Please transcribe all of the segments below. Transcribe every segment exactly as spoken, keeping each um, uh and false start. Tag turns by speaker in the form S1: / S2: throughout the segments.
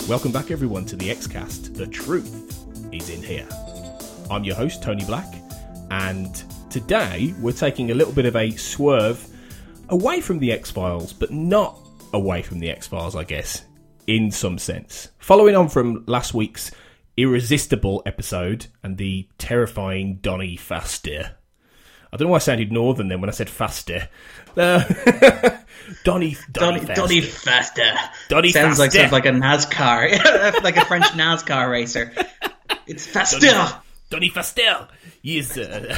S1: Welcome back everyone to the X-Cast. The truth is in here. I'm your host, Tony Black, and today we're taking a little bit of a swerve away from the X-Files, but not away from the X-Files, I guess, in some sense. Following on from last week's irresistible episode and the terrifying Donny Faster. I don't know why I sounded northern then when I said faster. Uh, Donny, Donny,
S2: Donny, Donny Faster.
S1: Donny
S2: sounds
S1: Faster.
S2: like sounds like a NASCAR, like a French NASCAR racer. It's Faster.
S1: Donny, Donny Faster. Yes. Uh,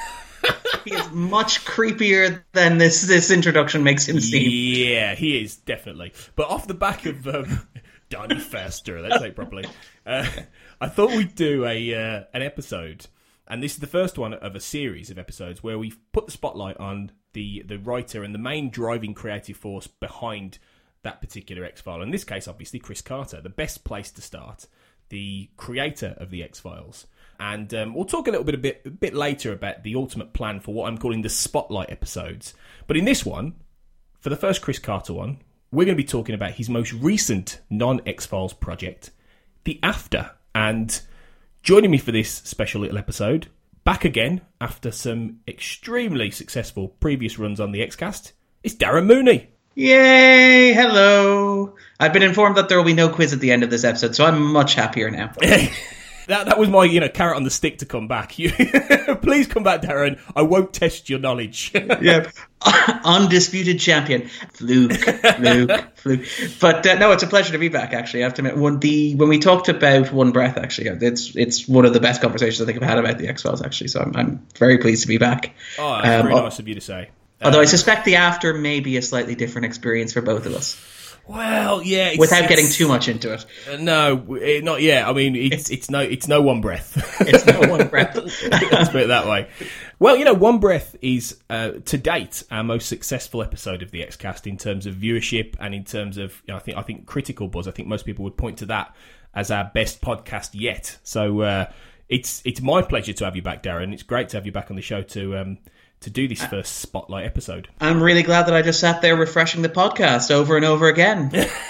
S2: he is much creepier than this this introduction makes him seem.
S1: Yeah, he is definitely. But off the back of um, Donny Faster, let's say it properly. Uh, I thought we'd do a uh, an episode. And this is the first one of a series of episodes where we've put the spotlight on the, the writer and the main driving creative force behind that particular X-File. In this case, obviously, Chris Carter, the best place to start, the creator of the X-Files. And um, we'll talk a little bit a, bit a bit later about the ultimate plan for what I'm calling the spotlight episodes. But in this one, for the first Chris Carter one, we're going to be talking about his most recent non-X-Files project, The After. And joining me for this special little episode, back again after some extremely successful previous runs on the X-Cast, it's Darren Mooney.
S2: Yay! Hello! I've been informed that there will be no quiz at the end of this episode, so I'm much happier now.
S1: That that was my, you know, carrot on the stick to come back. You, please come back, Darren. I won't test your knowledge.
S2: Yeah, undisputed champion, fluke, fluke, fluke. But uh, no, it's a pleasure to be back. Actually, I have to admit, when the when we talked about One Breath, actually, it's it's one of the best conversations I think I've had about the X-Files. Actually, so I'm I'm very pleased to be back.
S1: Oh, that's
S2: um,
S1: very nice of you to say.
S2: Although
S1: um,
S2: I suspect the After may be a slightly different experience for both of us.
S1: Well, yeah, it's,
S2: without
S1: it's,
S2: getting too much into it.
S1: Uh, no, it, not yet. I mean, it's it's no it's no One Breath.
S2: It's no One Breath.
S1: Let's put it that way. Well, you know, One Breath is uh, to date our most successful episode of the X-Cast in terms of viewership and in terms of, you know, I think I think critical buzz. I think most people would point to that as our best podcast yet. So uh, it's it's my pleasure to have you back, Darren. It's great to have you back on the show to. Um, to do this first spotlight episode.
S2: I'm really glad that I just sat there refreshing the podcast over and over again.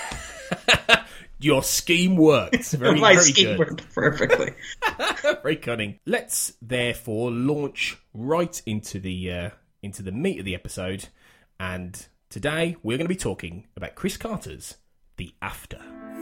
S1: Your scheme worked. Very,
S2: My
S1: very
S2: scheme
S1: good.
S2: worked perfectly.
S1: Very cunning. Let's therefore launch right into the uh, into the meat of the episode. And today we're going to be talking about Chris Carter's The After.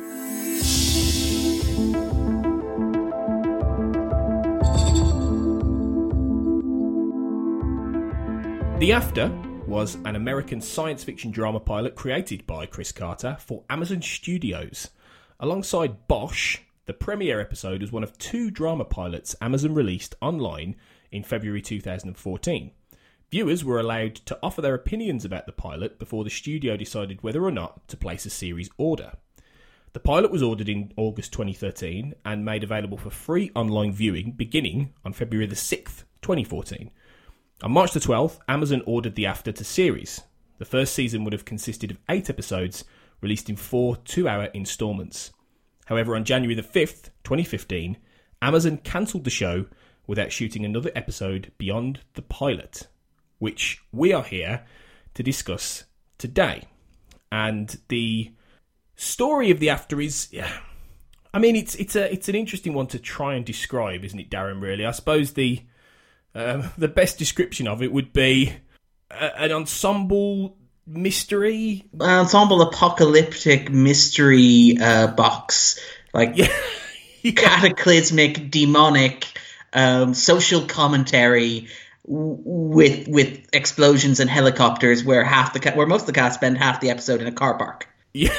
S1: The After was an American science fiction drama pilot created by Chris Carter for Amazon Studios. Alongside Bosch, the premiere episode was one of two drama pilots Amazon released online in February two thousand fourteen. Viewers were allowed to offer their opinions about the pilot before the studio decided whether or not to place a series order. The pilot was ordered in August twenty thirteen and made available for free online viewing beginning on February the sixth, twenty fourteen. On March the twelfth, Amazon ordered The After to series. The first season would have consisted of eight episodes, released in four two-hour instalments. However, on January the fifth, twenty fifteen, Amazon cancelled the show without shooting another episode beyond the pilot, which we are here to discuss today. And the story of The After is, yeah, I mean, it's it's a it's an interesting one to try and describe, isn't it, Darren, really? I suppose the Um, the best description of it would be a, an ensemble mystery.
S2: Ensemble apocalyptic mystery uh, box. Like
S1: yeah. yeah.
S2: cataclysmic, demonic, um, social commentary w- with with explosions and helicopters where half the ca- where most of the cast spend half the episode in a car park.
S1: Yeah.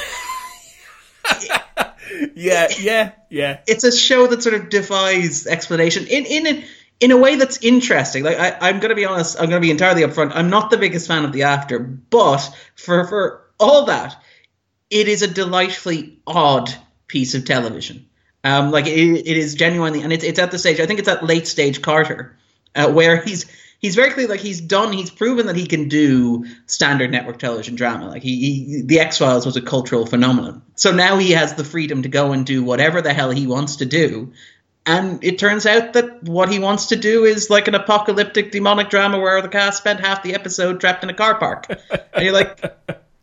S1: yeah, yeah, yeah.
S2: It's a show that sort of defies explanation in in a, in a way that's interesting. Like I, I'm going to be honest, I'm going to be entirely upfront. I'm not the biggest fan of The After, but for for all that, it is a delightfully odd piece of television. Um, like it, it is genuinely, and it's it's at the stage. I think it's at late stage Carter, uh, where he's he's very clear. Like he's done, he's proven that he can do standard network television drama. Like he, he the X-Files was a cultural phenomenon. So now he has the freedom to go and do whatever the hell he wants to do. And it turns out that what he wants to do is like an apocalyptic demonic drama where the cast spent half the episode trapped in a car park. And you're like,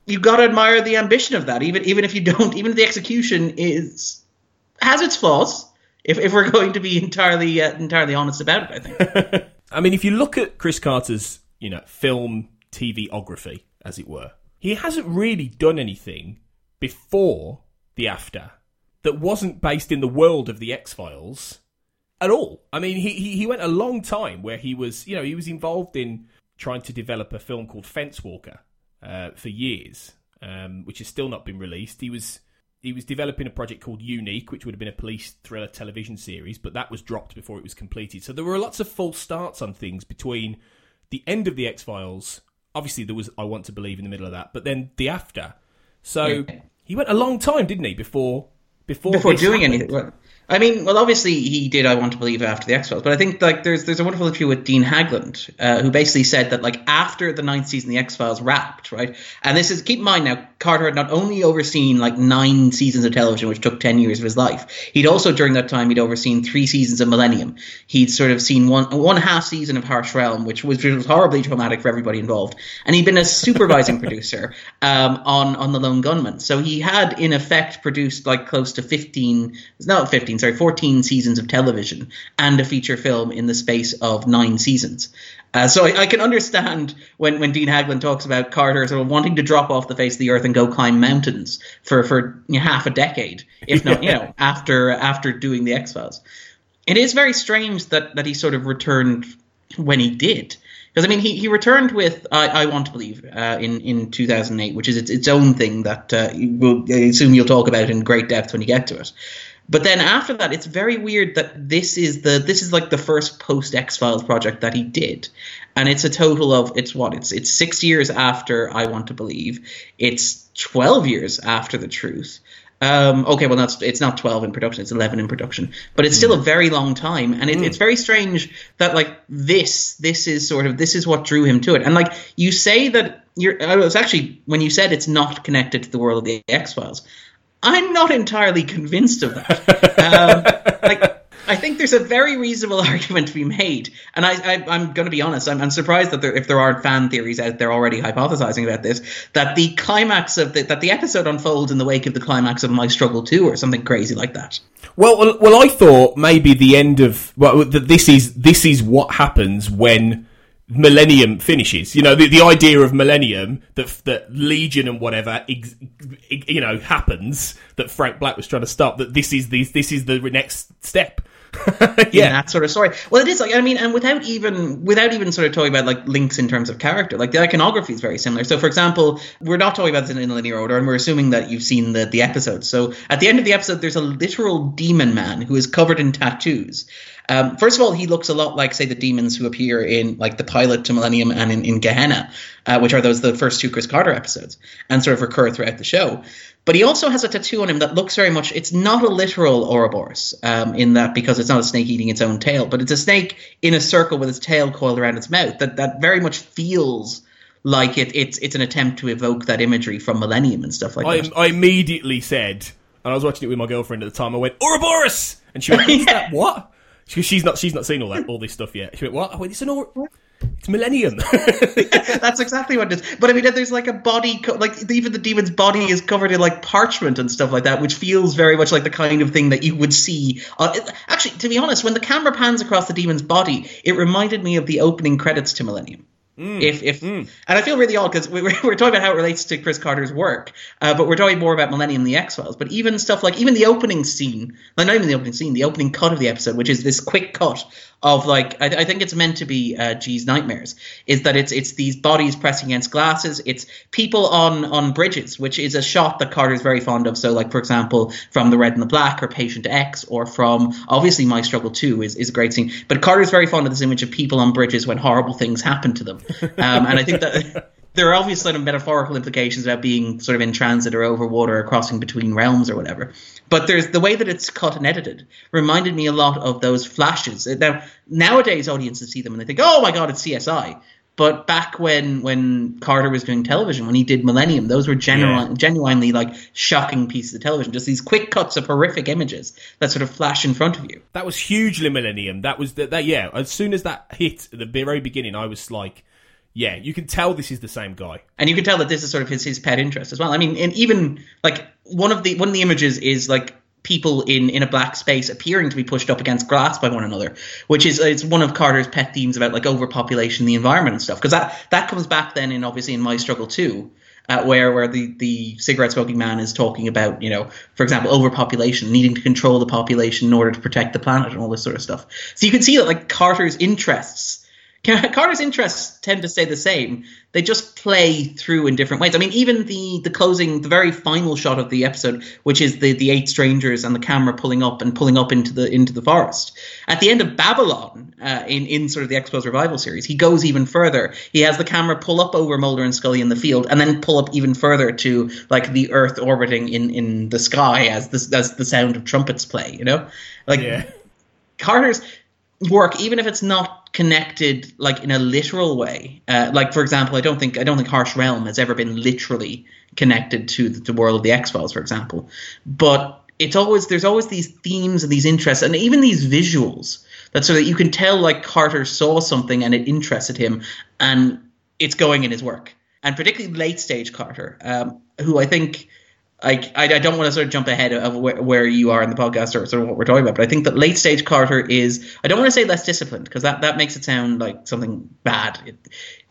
S2: you got to admire the ambition of that, even even if you don't, even if the execution is has its flaws. If if we're going to be entirely uh, entirely honest about it, I think.
S1: I mean, if you look at Chris Carter's, you know, film T V-ography, as it were, he hasn't really done anything before the after that wasn't based in the world of the X-Files at all. I mean, he, he he went a long time where he was, you know, he was involved in trying to develop a film called Fence Walker uh, for years, um, which has still not been released. He was he was developing a project called Unique, which would have been a police thriller television series, but that was dropped before it was completed. So there were lots of false starts on things between the end of the X-Files. Obviously, there was I Want to Believe in the middle of that, but then the after. So yeah. He went a long time, didn't he, before before
S2: before doing
S1: happened.
S2: anything. Well, I mean, well, obviously he did I Want to Believe after the X-Files, but I think like there's there's a wonderful interview with Dean Haglund, uh, who basically said that like after the ninth season, the X-Files wrapped, right? And this is, keep in mind now, Carter had not only overseen like nine seasons of television, which took ten years of his life, he'd also during that time he'd overseen three seasons of Millennium. He'd sort of seen one one half season of Harsh Realm, which was, which was horribly traumatic for everybody involved, and he'd been a supervising producer um, on on The Lone Gunman. So he had in effect produced like close to fifteen, not fifteen, sorry, fourteen seasons seasons of television and a feature film in the space of nine seasons. Uh, so I, I can understand when, when Dean Haglund talks about Carter sort of wanting to drop off the face of the earth and go climb mountains for, for you know, half a decade, if not, you know, after after doing the X-Files. It is very strange that, that he sort of returned when he did. Because, I mean, he, he returned with I, I Want to Believe uh, in, in two thousand eight, which is its, its own thing that uh, we'll, I assume you'll talk about in great depth when you get to it. But then after that, it's very weird that this is the this is like the first post X-Files project that he did, and it's a total of it's what it's it's six years after I Want to Believe, it's twelve years after The Truth. Um, okay, well, that's it's not twelve in production; it's eleven in production, but it's still mm. a very long time, and it, mm. it's very strange that like this this is sort of this is what drew him to it, and like you say that you're. I was actually when you said it's not connected to the world of the X-Files. I'm not entirely convinced of that. Um, like, I think there's a very reasonable argument to be made, and I, I, I'm going to be honest. I'm, I'm surprised that there, if there aren't fan theories out there already hypothesizing about this, that the climax of the, that the episode unfolds in the wake of the climax of My Struggle two, or something crazy like that.
S1: Well, well, well I thought maybe the end of well, this is this is what happens when Millennium finishes. You know, the, the idea of Millennium, that that Legion and whatever, ex, you know, happens, that Frank Black was trying to stop, that this is the, this is the next step.
S2: Yeah, in that sort of story. Well, it is like, I mean, and without even without even sort of talking about like links in terms of character, like the iconography is very similar. So, for example, we're not talking about this in, in linear order, and we're assuming that you've seen the the episode. So, at the end of the episode, there's a literal demon man who is covered in tattoos. Um, first of all, he looks a lot like, say, the demons who appear in like the pilot to Millennium and in, in Gehenna, uh, which are those the first two Chris Carter episodes, and sort of recur throughout the show. But he also has a tattoo on him that looks very much, it's not a literal Ouroboros um, in that, because it's not a snake eating its own tail, but it's a snake in a circle with its tail coiled around its mouth. That that very much feels like it, it's it's an attempt to evoke that imagery from Millennium and stuff like
S1: I,
S2: that.
S1: I immediately said, and I was watching it with my girlfriend at the time, I went, Ouroboros! And she went, is
S2: Yeah.
S1: that what? She, she's not she's not seen all that all this stuff yet. She went, what? I went, it's an Ouroboros. It's Millennium.
S2: That's exactly what it is. But I mean, there's like a body, co- like even the demon's body is covered in like parchment and stuff like that, which feels very much like the kind of thing that you would see. On, it, actually, to be honest, when the camera pans across the demon's body, it reminded me of the opening credits to Millennium. Mm, if if mm. And I feel really odd because we, we're, we're talking about how it relates to Chris Carter's work, uh, but we're talking more about Millennium and the X-Files. But even stuff like even the opening scene, like not even the opening scene, the opening cut of the episode, which is this quick cut of like I, I think it's meant to be uh, G's nightmares, is that it's it's these bodies pressing against glasses, it's people on on bridges, which is a shot that Carter's very fond of. So like for example, from The Red and the Black or Patient X, or from obviously My Struggle two is is a great scene. But Carter's very fond of this image of people on bridges when horrible things happen to them. Um, and I think that there are obvious sort of metaphorical implications about being sort of in transit or over water or crossing between realms or whatever. But there's the way that it's cut and edited reminded me a lot of those flashes. Now, nowadays audiences see them and they think, oh my God, it's C S I. But back when, when Carter was doing television, when he did Millennium, those were genuine, yeah. genuinely like shocking pieces of television. Just these quick cuts of horrific images that sort of flash in front of you.
S1: That was hugely Millennium. That was, the, that yeah, as soon as that hit at the very beginning, I was like, Yeah, you can tell this is the same guy.
S2: And you can tell that this is sort of his, his pet interest as well. I mean, and even like one of the one of the images is like people in, in a black space appearing to be pushed up against glass by one another, which is it's one of Carter's pet themes about like overpopulation, the environment and stuff. Because that, that comes back then in obviously in My Struggle two, uh, where where the, the cigarette smoking man is talking about, you know, for example, overpopulation, needing to control the population in order to protect the planet and all this sort of stuff. So you can see that like Carter's interests Carter's interests tend to stay the same. They just play through in different ways. I mean, even the the closing, the very final shot of the episode, which is the, the eight strangers and the camera pulling up and pulling up into the into the forest. At the end of Babylon, uh, in in sort of the X-Files revival series, he goes even further. He has the camera pull up over Mulder and Scully in the field, and then pull up even further to like the Earth orbiting in, in the sky as the as the sound of trumpets play. You know, like
S1: yeah.
S2: Carter's work, even if it's not connected like in a literal way, uh, like for example, I don't think I don't think Harsh Realm has ever been literally connected to the, the world of the X-Files, for example. But it's always there's always these themes and these interests and even these visuals that so that you can tell like Carter saw something and it interested him, and it's going in his work. And particularly late stage Carter, um, who I think. Like, I, I don't want to sort of jump ahead of where, where you are in the podcast or sort of what we're talking about, but I think that late stage Carter is, I don't want to say less disciplined because that, that makes it sound like something bad. It,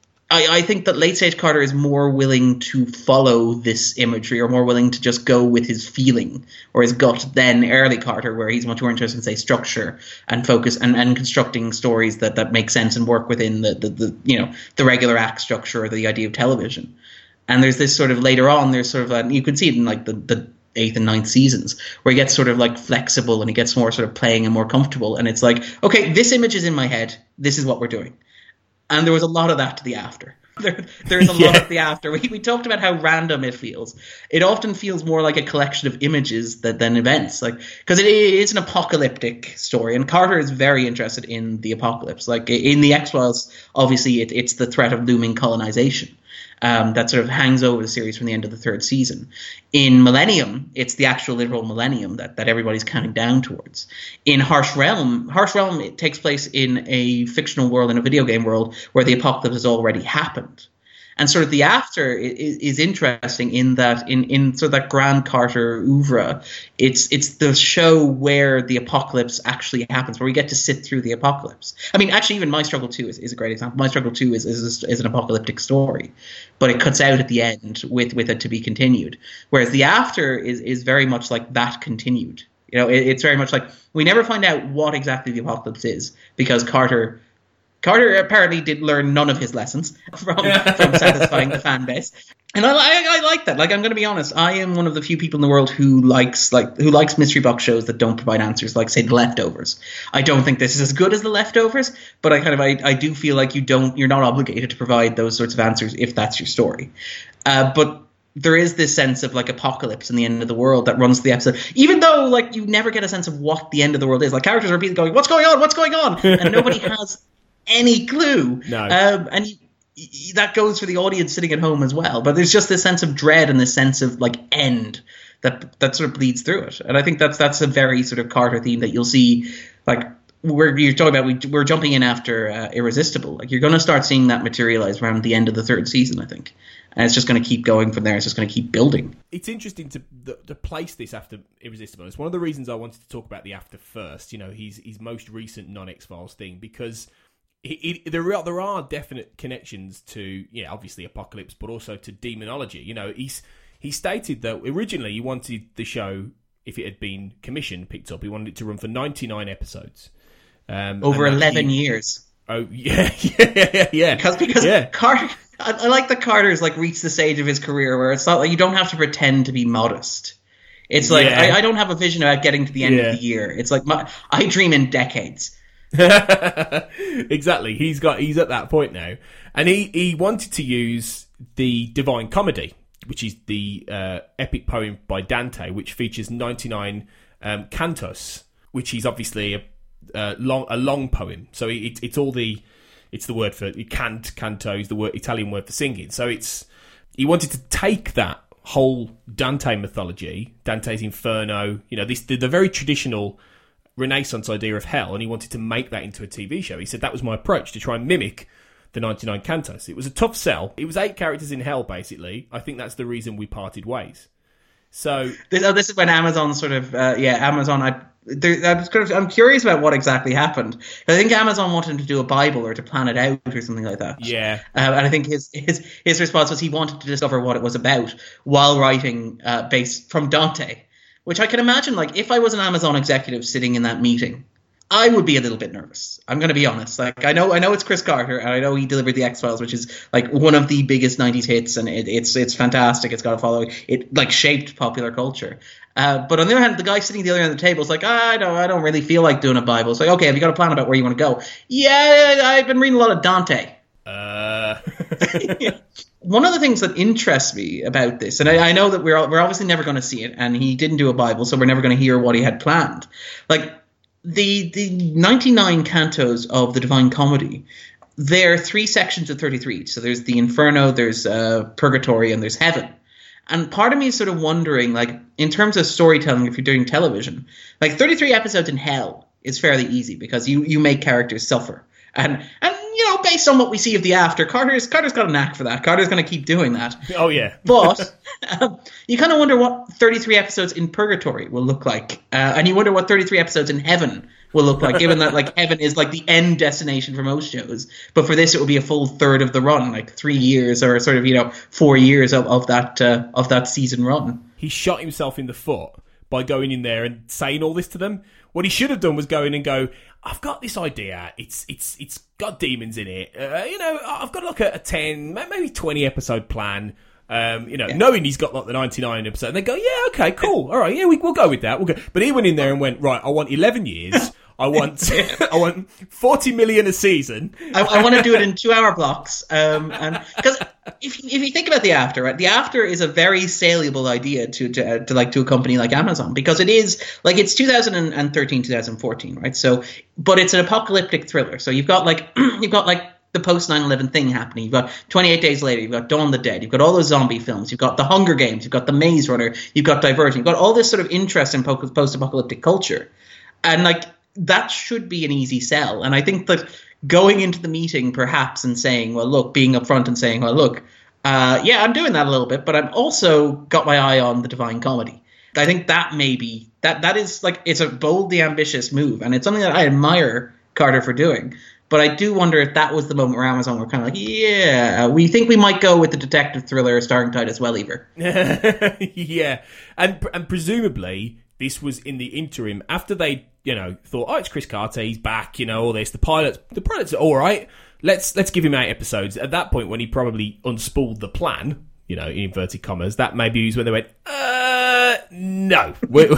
S2: I, I think that late stage Carter is more willing to follow this imagery or more willing to just go with his feeling or his gut than early Carter, where he's much more interested in, say, structure and focus and, and constructing stories that, that make sense and work within the, the, the, you know, the regular act structure or the idea of television. And there's this sort of later on, there's sort of a, you can see it in like the, the eighth and ninth seasons where he gets sort of like flexible and he gets more sort of playing and more comfortable. And it's like, okay, this image is in my head. This is what we're doing. And there was a lot of that to the after. There, there's a yeah. lot of the after. We, we talked about how random it feels. It often feels more like a collection of images that, than events. Like, because it is an apocalyptic story. And Carter is very interested in the apocalypse. Like in the X-Files, obviously it, it's the threat of looming colonization. Um, that sort of hangs over the series from the end of the third season. In Millennium, it's the actual literal millennium that, that everybody's counting down towards. In Harsh Realm, Harsh Realm it takes place in a fictional world, in a video game world, where the apocalypse has already happened. And sort of the after is, is interesting in that in, in sort of that Grand Carter oeuvre, it's it's the show where the apocalypse actually happens, where we get to sit through the apocalypse. I mean, actually, even My Struggle two is, is a great example. My Struggle two is is, is an apocalyptic story, but it cuts out at the end with, with it to be continued. Whereas the after is is very much like that continued. You know, it, it's very much like we never find out what exactly the apocalypse is because Carter. Carter apparently did learn none of his lessons from, from satisfying the fan base. And I, I, I like that. Like, I'm going to be honest. I am one of the few people in the world who likes like who likes mystery box shows that don't provide answers, like, say, The Leftovers. I don't think this is as good as The Leftovers, but I kind of I, I do feel like you don't you're not obligated to provide those sorts of answers if that's your story. Uh, but there is this sense of like apocalypse and the end of the world that runs the episode, even though like you never get a sense of what the end of the world is. Like characters are repeatedly going, "What's going on? What's going on?" and nobody has any clue.
S1: No.
S2: Um, and you, you, that goes for the audience sitting at home as well. But there's just this sense of dread and this sense of like end that that sort of bleeds through it. And I think that's that's a very sort of Carter theme that you'll see. Like we're you're talking about, we, we're jumping in after uh, Irresistible. Like you're going to start seeing that materialize around the end of the third season, I think. And it's just going to keep going from there. It's just going to keep building.
S1: It's interesting to to place this after Irresistible. It's one of the reasons I wanted to talk about the after first. You know, his his most recent non-X-Files thing, because It, it, there are there are definite connections to, yeah, obviously Apocalypse, but also to demonology. You know, he's he stated that originally he wanted the show, if it had been commissioned, picked up, he wanted it to run for ninety-nine episodes. Um,
S2: Over eleven he, years.
S1: Oh, yeah, yeah, yeah.
S2: Because, because
S1: yeah.
S2: Carter, I, I like that Carter's like reached the stage of his career where it's not like you don't have to pretend to be modest. It's like, yeah. I, I don't have a vision about getting to the end yeah. of the year. It's like, my, I dream in decades.
S1: Exactly. He's got he's at that point now, and he he wanted to use the Divine Comedy, which is the uh, epic poem by Dante, which features ninety-nine um, cantos, which is obviously a uh, long a long poem. So it, it's all the it's the word for cant canto is the word Italian word for singing. So it's he wanted to take that whole Dante mythology, Dante's Inferno, you know, this the, the very traditional Renaissance idea of hell, and he wanted to make that into a T V show. He said that was my approach, to try and mimic the ninety-nine Cantos. It was a tough sell. It was eight characters in hell, basically. I think that's the reason we parted ways. So
S2: this, oh, this is when Amazon sort of uh, yeah Amazon I there, I was kind of, I'm curious about what exactly happened. I think Amazon wanted him to do a Bible or to plan it out or something like that.
S1: Yeah,
S2: uh, and I think his his his response was he wanted to discover what it was about while writing uh, based from Dante, which I can imagine. Like if I was an Amazon executive sitting in that meeting, I would be a little bit nervous. I'm going to be honest. Like I know, I know it's Chris Carter, and I know he delivered the X-Files, which is like one of the biggest nineties hits, and it, it's it's fantastic. It's got a following. It like shaped popular culture. Uh, but on the other hand, the guy sitting at the other end of the table is like, ah, I don't, I don't really feel like doing a Bible. It's like, okay, have you got a plan about where you want to go? Yeah, I've been reading a lot of Dante.
S1: Uh.
S2: One of the things that interests me about this, and I, I know that we're we're obviously never going to see it, and he didn't do a Bible, so we're never going to hear what he had planned. Like. The the ninety-nine cantos of the Divine Comedy, they're three sections of thirty-three. So there's the Inferno, there's uh, Purgatory, and there's Heaven. And part of me is sort of wondering, like, in terms of storytelling, if you're doing television, like thirty-three episodes in Hell is fairly easy because you, you make characters suffer. And, and you know, based on what we see of the After, Carter's Carter's got a knack for that. Carter's going to keep doing that.
S1: Oh, yeah.
S2: But um, you kind of wonder what thirty-three episodes in Purgatory will look like. Uh, and you wonder what thirty-three episodes in Heaven will look like, given that like Heaven is like the end destination for most shows. But for this, it will be a full third of the run, like three years or sort of, you know, four years of, of that uh, of that season run.
S1: He shot himself in the foot by going in there and saying all this to them. What he should have done was go in and go, I've got this idea. It's it's it's got demons in it. Uh, you know, I've got like a, a ten, maybe twenty episode plan. Um, you know, yeah. knowing he's got like the ninety-nine episode, and they go, yeah, okay, cool, all right, yeah, we, we'll go with that. We'll go. But he went in there and went, right, I want eleven years. I want I want forty million a season.
S2: I, I want to do it in two hour blocks. Um, and because if if you think about the After, right, the After is a very saleable idea to to, to like to a company like Amazon, because it is like it's two thousand thirteen, two thousand fourteen, right? So, but it's an apocalyptic thriller. So you've got like you've got like the post nine eleven thing happening. You've got twenty-eight Days Later. You've got Dawn of the Dead. You've got all those zombie films. You've got The Hunger Games. You've got The Maze Runner. You've got Divergent. You've got all this sort of interest in post apocalyptic culture, and like. That should be an easy sell. And I think that going into the meeting perhaps and saying, well, look, being upfront and saying, well, look, uh, yeah, I'm doing that a little bit, but I've also got my eye on the Divine Comedy. I think that maybe that that is like, it's a boldly ambitious move. And it's something that I admire Carter for doing. But I do wonder if that was the moment where Amazon were kind of like, yeah, we think we might go with the detective thriller starring Titus Welliver.
S1: Yeah. And, and presumably this was in the interim after they, you know, thought, oh, it's Chris Carter, he's back, you know, all this. The pilots, the pilots are all right. Let's let's give him eight episodes. At that point, when he probably unspooled the plan, you know, in inverted commas, that maybe was when they went, uh, no.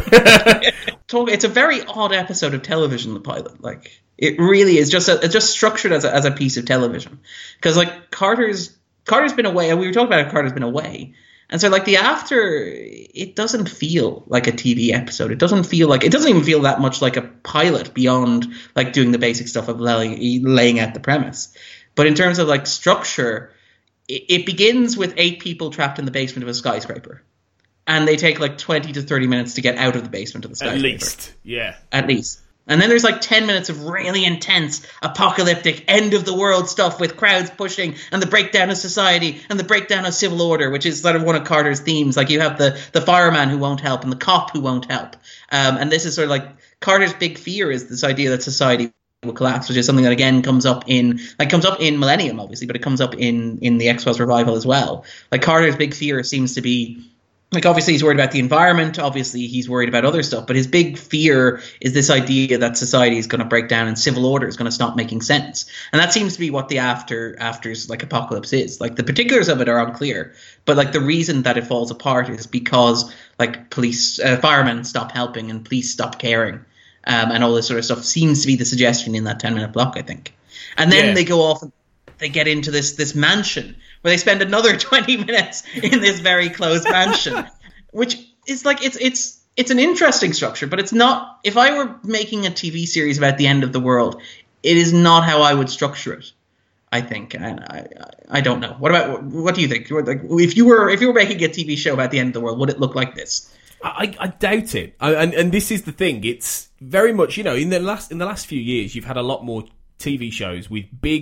S2: It's a very odd episode of television, the pilot. Like, it really is just a, it's just structured as a, as a piece of television. Because, like, Carter's Carter's been away, and we were talking about how Carter's been away. And so, like, the After, it doesn't feel like a T V episode. It doesn't feel like, it doesn't even feel that much like a pilot beyond, like, doing the basic stuff of laying, laying out the premise. But in terms of, like, structure, it, it begins with eight people trapped in the basement of a skyscraper. And they take, like, twenty to thirty minutes to get out of the basement of the skyscraper.
S1: At least, yeah.
S2: At least. And then there's like ten minutes of really intense, apocalyptic, end-of-the-world stuff with crowds pushing and the breakdown of society and the breakdown of civil order, which is sort of one of Carter's themes. Like you have the, the fireman who won't help and the cop who won't help. Um, and this is sort of like Carter's big fear is this idea that society will collapse, which is something that, again, comes up in like comes up in Millennium, obviously, but it comes up in, in the X-Files revival as well. Like Carter's big fear seems to be... Like, obviously, he's worried about the environment. Obviously, he's worried about other stuff. But his big fear is this idea that society is going to break down and civil order is going to stop making sense. And that seems to be what the after after's, like, apocalypse is. Like, the particulars of it are unclear. But, like, the reason that it falls apart is because, like, police, uh, firemen stop helping and police stop caring. Um, and all this sort of stuff seems to be the suggestion in that ten-minute block, I think. And then yeah. they go off and they get into this this mansion where they spend another twenty minutes in this very closed mansion, which is like, it's it's it's an interesting structure, but it's not, if I were making a T V series about the end of the world, it is not how I would structure it, I think. And I I, I don't know. What about, what do you think? Like, if you were if you were making a T V show about the end of the world, would it look like this?
S1: I, I doubt it. I, and and this is the thing. It's very much, you know, in the last in the last few years, you've had a lot more T V shows with big,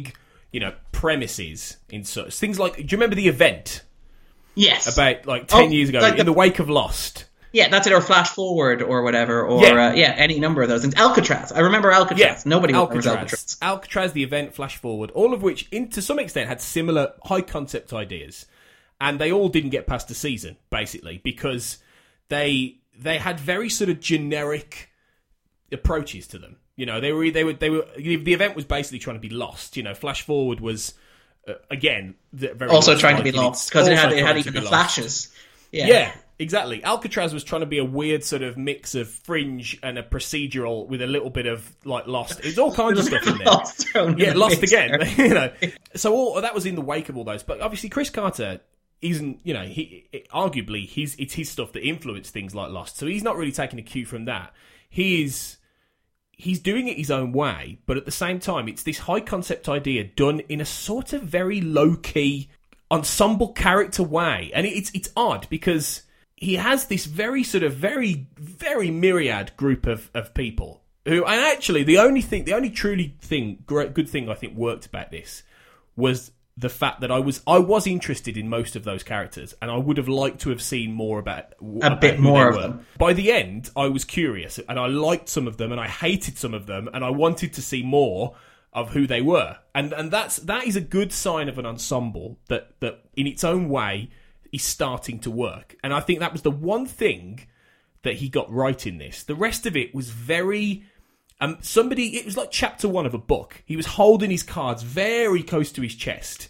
S1: you know, premises in such things like. Do you remember The Event?
S2: Yes.
S1: About like ten
S2: oh,
S1: years ago,
S2: like
S1: in
S2: the,
S1: the wake of Lost.
S2: Yeah, that's it, or Flash Forward or whatever, or
S1: Yeah,
S2: uh, yeah any number of those things. Alcatraz. I remember Alcatraz.
S1: Yeah,
S2: Nobody
S1: Alcatraz.
S2: remembers Alcatraz.
S1: Alcatraz, The Event, Flash Forward, all of which, in, to some extent, had similar high concept ideas, and they all didn't get past the season, basically, because they they had very sort of generic approaches to them. You know, they were they were they were the Event was basically trying to be Lost. You know, Flash Forward was uh, again very
S2: also
S1: Lost,
S2: trying
S1: like,
S2: to be Lost because it had it had
S1: trying to
S2: even
S1: be
S2: the
S1: Lost.
S2: flashes. Yeah.
S1: Yeah, exactly. Alcatraz was trying to be a weird sort of mix of Fringe and a procedural with a little bit of like Lost. There's all kinds of stuff in there.
S2: Lost thrown
S1: yeah,
S2: in
S1: Lost
S2: mixer.
S1: again. you know, so all that was in the wake of all those. But obviously, Chris Carter isn't. You know, he it, arguably his it's his stuff that influenced things like Lost. So he's not really taking a cue from that. He is. He's doing it his own way, but at the same time, it's this high concept idea done in a sort of very low key ensemble character way, and it's it's odd because he has this very sort of very very myriad group of, of people who, and actually the only thing, the only truly thing, great good thing I think worked about this was the fact that I was I was interested in most of those characters, and I would have liked to have seen more about
S2: a
S1: about
S2: bit
S1: who
S2: more
S1: they
S2: of
S1: were.
S2: them.
S1: By the end, I was curious, and I liked some of them, and I hated some of them, and I wanted to see more of who they were, and and that's that is a good sign of an ensemble that that in its own way is starting to work. And I think that was the one thing that he got right in this. The rest of it was very. Um, somebody, it was like chapter one of a book. He was holding his cards very close to his chest.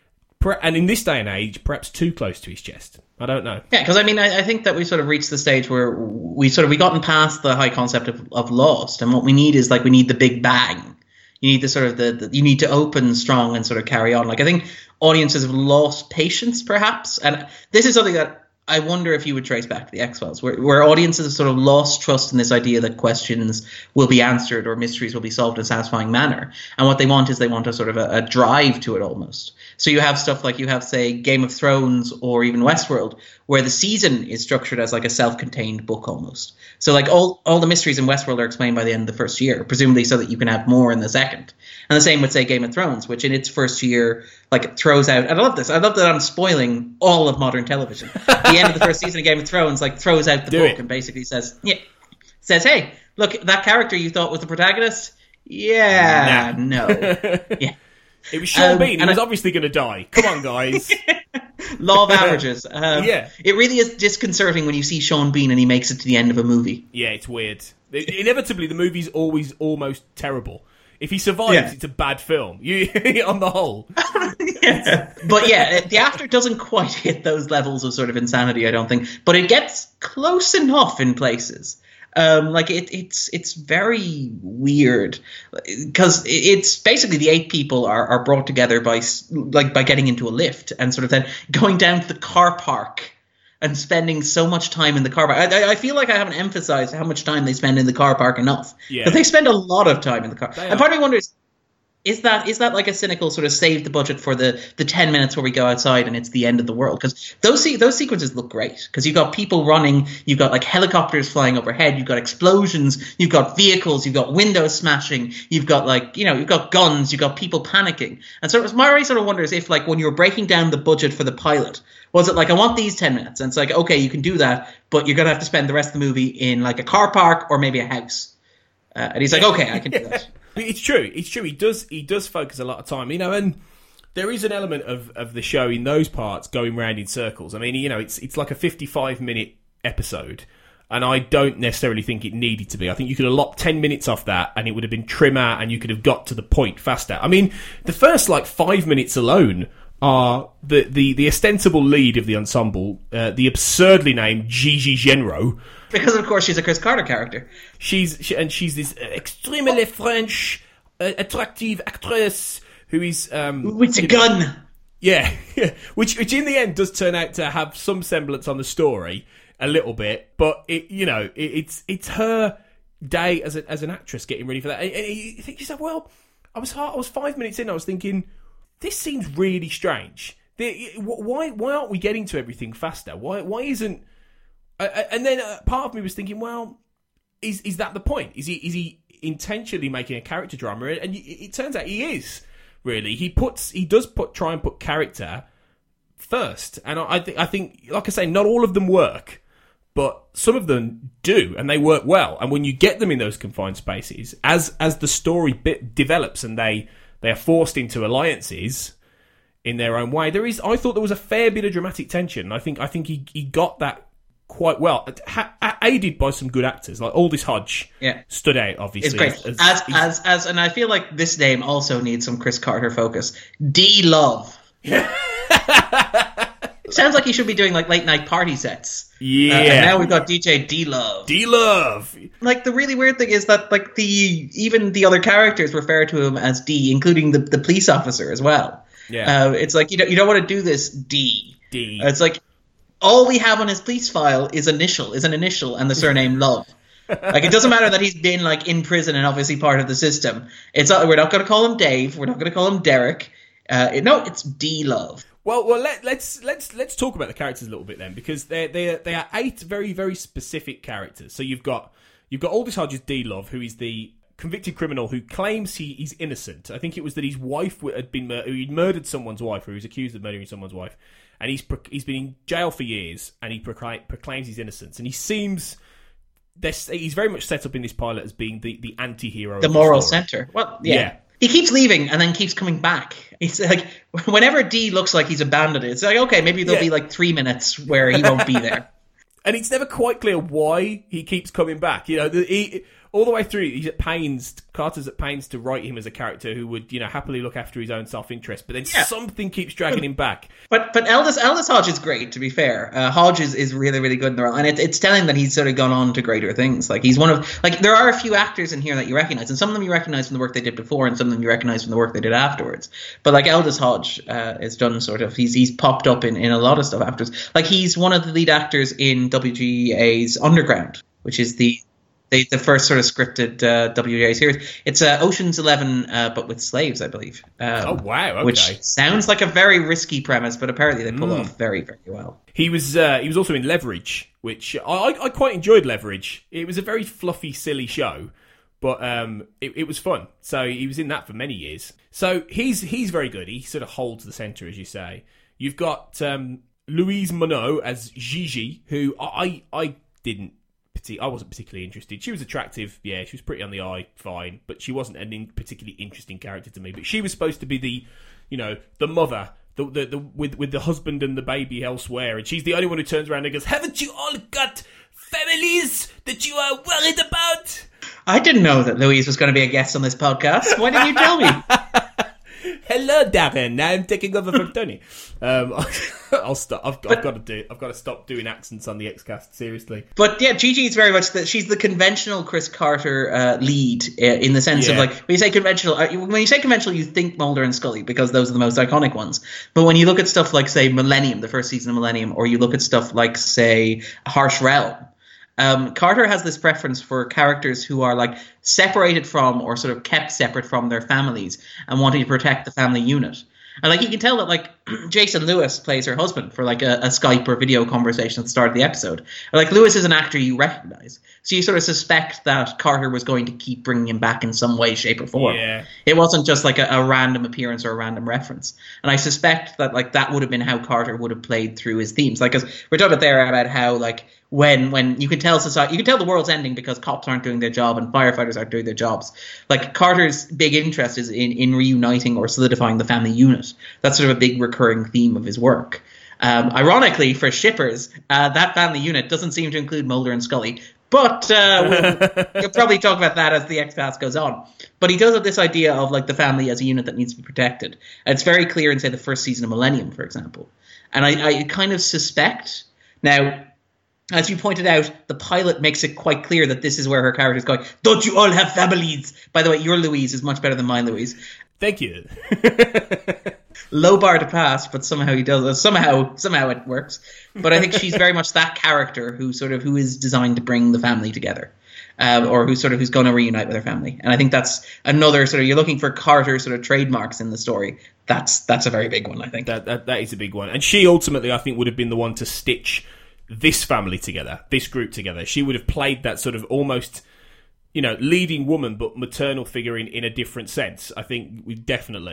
S1: And in this day and age, perhaps too close to his chest. I don't know.
S2: Yeah, because I mean, I, I think that we sort of reached the stage where we sort of, we gotten past the high concept of, of Lost. And what we need is like, we need the big bang. You need the sort of the, the, you need to open strong and sort of carry on. Like, I think audiences have lost patience, perhaps. And this is something that I wonder if you would trace back to the X-Files, where, where audiences have sort of lost trust in this idea that questions will be answered or mysteries will be solved in a satisfying manner. And what they want is they want a sort of a, a drive to it almost. So you have stuff like you have, say, Game of Thrones or even Westworld, where the season is structured as like a self-contained book almost. So like all, all the mysteries in Westworld are explained by the end of the first year, presumably so that you can have more in the second. And the same with, say, Game of Thrones, which in its first year, like, it throws out... I love this. I love that I'm spoiling all of modern television. The end of the first season of Game of Thrones, like, throws out the
S1: Do
S2: book
S1: it.
S2: and basically says, yeah, says, hey, look, that character you thought was the protagonist? Yeah,
S1: Nah.
S2: no. Yeah.
S1: It was Sean
S2: Um,
S1: Bean. He
S2: and
S1: was
S2: I-
S1: obviously going to die. Come on, guys.
S2: Law of averages. Um,
S1: Yeah.
S2: It really is disconcerting when you see Sean Bean and he makes it to the end of a movie.
S1: Yeah, it's weird. Inevitably, the movie's always almost terrible. If he survives,
S2: Yeah.
S1: it's a bad film. You, on the whole.
S2: Yeah. But yeah, the After doesn't quite hit those levels of sort of insanity, I don't think. But it gets close enough in places. Um, like it, it's it's very weird because it's basically the eight people are, are brought together by s- like by getting into a lift and sort of then going down to the car park and spending so much time in the car park. I, I- I feel like I haven't emphasized how much time they spend in the car park enough.
S1: Yeah.
S2: But they spend a lot of time in the car.
S1: They
S2: And
S1: are.
S2: part of me wonders, is that is that like a cynical sort of save the budget for the, the ten minutes where we go outside and it's the end of the world? Because those se- those sequences look great. Because you've got people running, you've got like helicopters flying overhead, you've got explosions, you've got vehicles, you've got windows smashing, you've got like, you know, you've got guns, you've got people panicking. And so Murray sort of wonders if like when you were breaking down the budget for the pilot, was it like, I want these ten minutes? And it's like, okay, you can do that, but you're going to have to spend the rest of the movie in like a car park or maybe a house. Uh, and he's like, okay, I can do that.
S1: It's true. It's true. He does. He does focus a lot of time, you know, and there is an element of, of the show in those parts going round in circles. I mean, you know, it's it's like a fifty-five minute episode, and I don't necessarily think it needed to be. I think you could have lopped ten minutes off that, and it would have been trimmer, and you could have got to the point faster. I mean, the first like five minutes alone are the the, the ostensible lead of the ensemble, uh, the absurdly named Gigi Genro.
S2: Because, of course, she's a Chris Carter character.
S1: She's she, and she's this extremely French, uh, attractive actress who is um,
S2: With a gun.
S1: yeah, which which in the end does turn out to have some semblance on the story a little bit, but it you know it, it's it's her day as a, as an actress getting ready for that. And, and you think to yourself, well, I was I was five minutes in, I was thinking this seems really strange. The, why why aren't we getting to everything faster? Why why isn't and then uh, part of me was thinking, well, is is that the point? Is he is he intentionally making a character drama? And it, it turns out he is. really. He puts, he does put, try and put character first. And I, I think, I think, like I say, not all of them work, but some of them do, and they work well. And when you get them in those confined spaces, as, as the story bit develops and they, they are forced into alliances in their own way, there is, I thought there was a fair bit of dramatic tension. I think, I think he, he got that quite well, ha- aided by some good actors like Aldous Hodge.
S2: Yeah,
S1: stood out obviously.
S2: It's great as as, as as and I feel like this name also needs some Chris Carter focus. D Love. Yeah. Sounds like he should be doing like late night party sets.
S1: Yeah.
S2: Uh, and now we've got D J D Love.
S1: D Love.
S2: Like the really weird thing is that like the even the other characters refer to him as D, including the the police officer as well.
S1: Yeah.
S2: Uh, it's like you don't you don't want to do this D.
S1: D.
S2: Uh, it's like. All we have on his police file is initial, is an initial, and the surname Love. Like, it doesn't matter that he's been, like, in prison and obviously part of the system. It's not, we're not going to call him Dave. We're not going to call him Derek. Uh, no, it's D Love.
S1: Well, well, let, let's let's let's talk about the characters a little bit then, because they they they are eight very very specific characters. So you've got you've got Aldous Hodge's D Love, who is the convicted criminal who claims he, he's innocent. I think it was that his wife had been mur- he'd murdered someone's wife, or he was accused of murdering someone's wife. And he's pro- he's been in jail for years, and he procl- proclaims his innocence. And he seems he's very much set up in this pilot as being the, the anti-hero,
S2: the
S1: of
S2: moral
S1: the story.
S2: center. Well, yeah.
S1: yeah,
S2: he keeps leaving and then keeps coming back. It's like whenever D looks like he's abandoned it, it's like okay, maybe there'll
S1: yeah.
S2: be like three minutes where he won't be there.
S1: And it's never quite clear why he keeps coming back. You know, the, he, all the way through, he's at pains. Carter's at pains to write him as a character who would, you know, happily look after his own self-interest. But then yeah. something keeps dragging him back.
S2: But but Aldous Aldous Hodge is great. To be fair, uh, Hodge is, is really really good in the role, and it's it's telling that he's sort of gone on to greater things. Like he's one of like there are a few actors in here that you recognize, and some of them you recognize from the work they did before, and some of them you recognize from the work they did afterwards. But like Aldous Hodge uh, is done sort of he's he's popped up in, in a lot of stuff afterwards. Like he's one of the lead actors in W G A's Underground, which is the The, the first sort of scripted uh, W G A series. It's uh, Ocean's Eleven, uh, but with slaves, I believe. Um,
S1: oh, wow, okay.
S2: Which sounds like a very risky premise, but apparently they pull
S1: mm.
S2: off very, very well.
S1: He was uh, he was also in Leverage, which I, I quite enjoyed Leverage. It was a very fluffy, silly show, but um, it, it was fun. So he was in that for many years. So he's he's very good. He sort of holds the centre, as you say. You've got um, Louise Monod as Gigi, who I, I didn't I wasn't particularly interested. She was attractive, yeah, she was pretty on the eye, fine, but she wasn't an in particularly interesting character to me. But she was supposed to be the, you know, the mother, the, the, the with with the husband and the baby elsewhere, and she's the only one who turns around and goes, "Haven't you all got families that you are worried about?"
S2: I didn't know that Louise was going to be a guest on this podcast. Why didn't you tell me?
S1: Hello, Darren. Now I'm taking over from Tony. Um, I'll stop. I've, but, I've got to do. I've got to stop doing accents on the X-Cast. Seriously.
S2: But yeah, Gigi is very much that she's the conventional Chris Carter uh, lead uh, in the sense yeah. of like when you say conventional. Uh, when you say conventional, you think Mulder and Scully because those are the most iconic ones. But when you look at stuff like say Millennium, the first season of Millennium, or you look at stuff like say Harsh Realm. Um, Carter has this preference for characters who are like separated from or sort of kept separate from their families and wanting to protect the family unit. And like you can tell that like Jason Lewis plays her husband for like a, a Skype or video conversation at the start of the episode. And, like Lewis is an actor you recognize, so you sort of suspect that Carter was going to keep bringing him back in some way, shape, or form.
S1: Yeah.
S2: It wasn't just like a, a random appearance or a random reference. And I suspect that like that would have been how Carter would have played through his themes. Like, cause we're talking about there about how like when when you can tell society, you can tell the world's ending because cops aren't doing their job and firefighters aren't doing their jobs. Like Carter's big interest is in, in reuniting or solidifying the family unit. That's sort of a big recurring theme of his work. Um, ironically, for shippers, uh, that family unit doesn't seem to include Mulder and Scully. But uh, we'll, we'll probably talk about that as the X-Cast goes on. But he does have this idea of like the family as a unit that needs to be protected. And it's very clear in, say, the first season of Millennium, for example. And I, I kind of suspect now. As you pointed out, the pilot makes it quite clear that this is where her character is going. Don't you all have families? By the way, your Louise is much better than mine, Louise.
S1: Thank you.
S2: Low bar to pass, but somehow he does it. Somehow, somehow it works. But I think she's very much that character who sort of who is designed to bring the family together, um, or who sort of who's going to reunite with her family. And I think that's another sort of you're looking for Carter sort of trademarks in the story. That's that's a very big one, I think.
S1: That that, that is a big one, and she ultimately, I think, would have been the one to stitch this family together, this group together. She would have played that sort of almost, you know, leading woman, but maternal figure in, in a different sense. I think we definitely.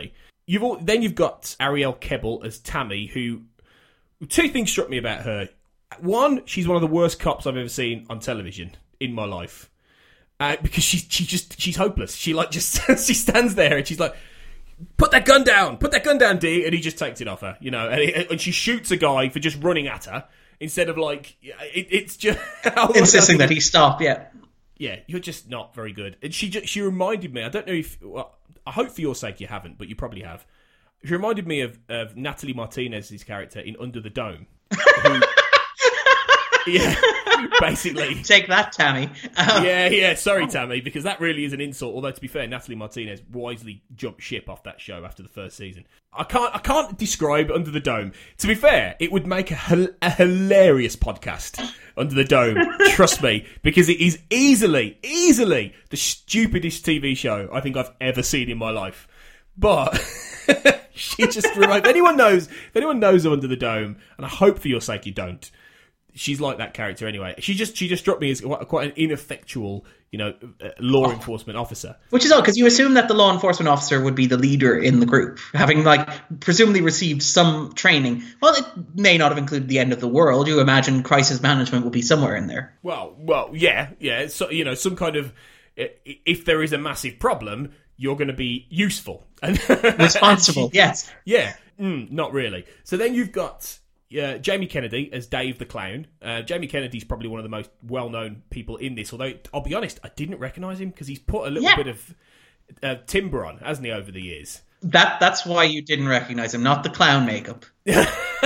S1: you've all, then you've got Ariel Kebbel as Tammy, who two things struck me about her. One, she's one of the worst cops I've ever seen on television in my life, uh, because she's she just she's hopeless. She like just she stands there and she's like, "Put that gun down, put that gun down, D," and he just takes it off her, you know, and, it, and she shoots a guy for just running at her instead of like it, it's just
S2: insisting that he stop. Yeah.
S1: Yeah, you're just not very good. And she just, she reminded me, I don't know if, well, I hope for your sake you haven't, but you probably have. She reminded me of, of Natalie Martinez's character in Under the Dome. Who, yeah, basically.
S2: Take that, Tammy. Um,
S1: yeah, yeah, sorry, Tammy, because that really is an insult. Although, to be fair, Natalie Martinez wisely jumped ship off that show after the first season. I can't I can't describe Under the Dome. To be fair, it would make a, a hilarious podcast, Under the Dome. Trust me, because it is easily, easily the stupidest T V show I think I've ever seen in my life. But she just reminds... If anyone knows, if anyone knows of Under the Dome, and I hope for your sake you don't, she's like that character anyway. She just she just struck me as quite an ineffectual, you know, law oh. enforcement officer.
S2: Which is odd, because you assume that the law enforcement officer would be the leader in the group, having, like, presumably received some training. Well, it may not have included the end of the world. You imagine crisis management will be somewhere in there.
S1: Well, well, yeah, yeah. So, you know, some kind of... If there is a massive problem, you're going to be useful.
S2: Responsible, she, yes.
S1: Yeah, mm, not really. So then you've got... Uh, Jamie Kennedy as Dave the Clown. Uh, Jamie Kennedy's probably one of the most well-known people in this, although, I'll be honest, I didn't recognise him because he's put a little
S2: yeah.
S1: bit of uh, timber on, hasn't he, over the years?
S2: That That's why you didn't recognise him, not the clown makeup.
S1: No,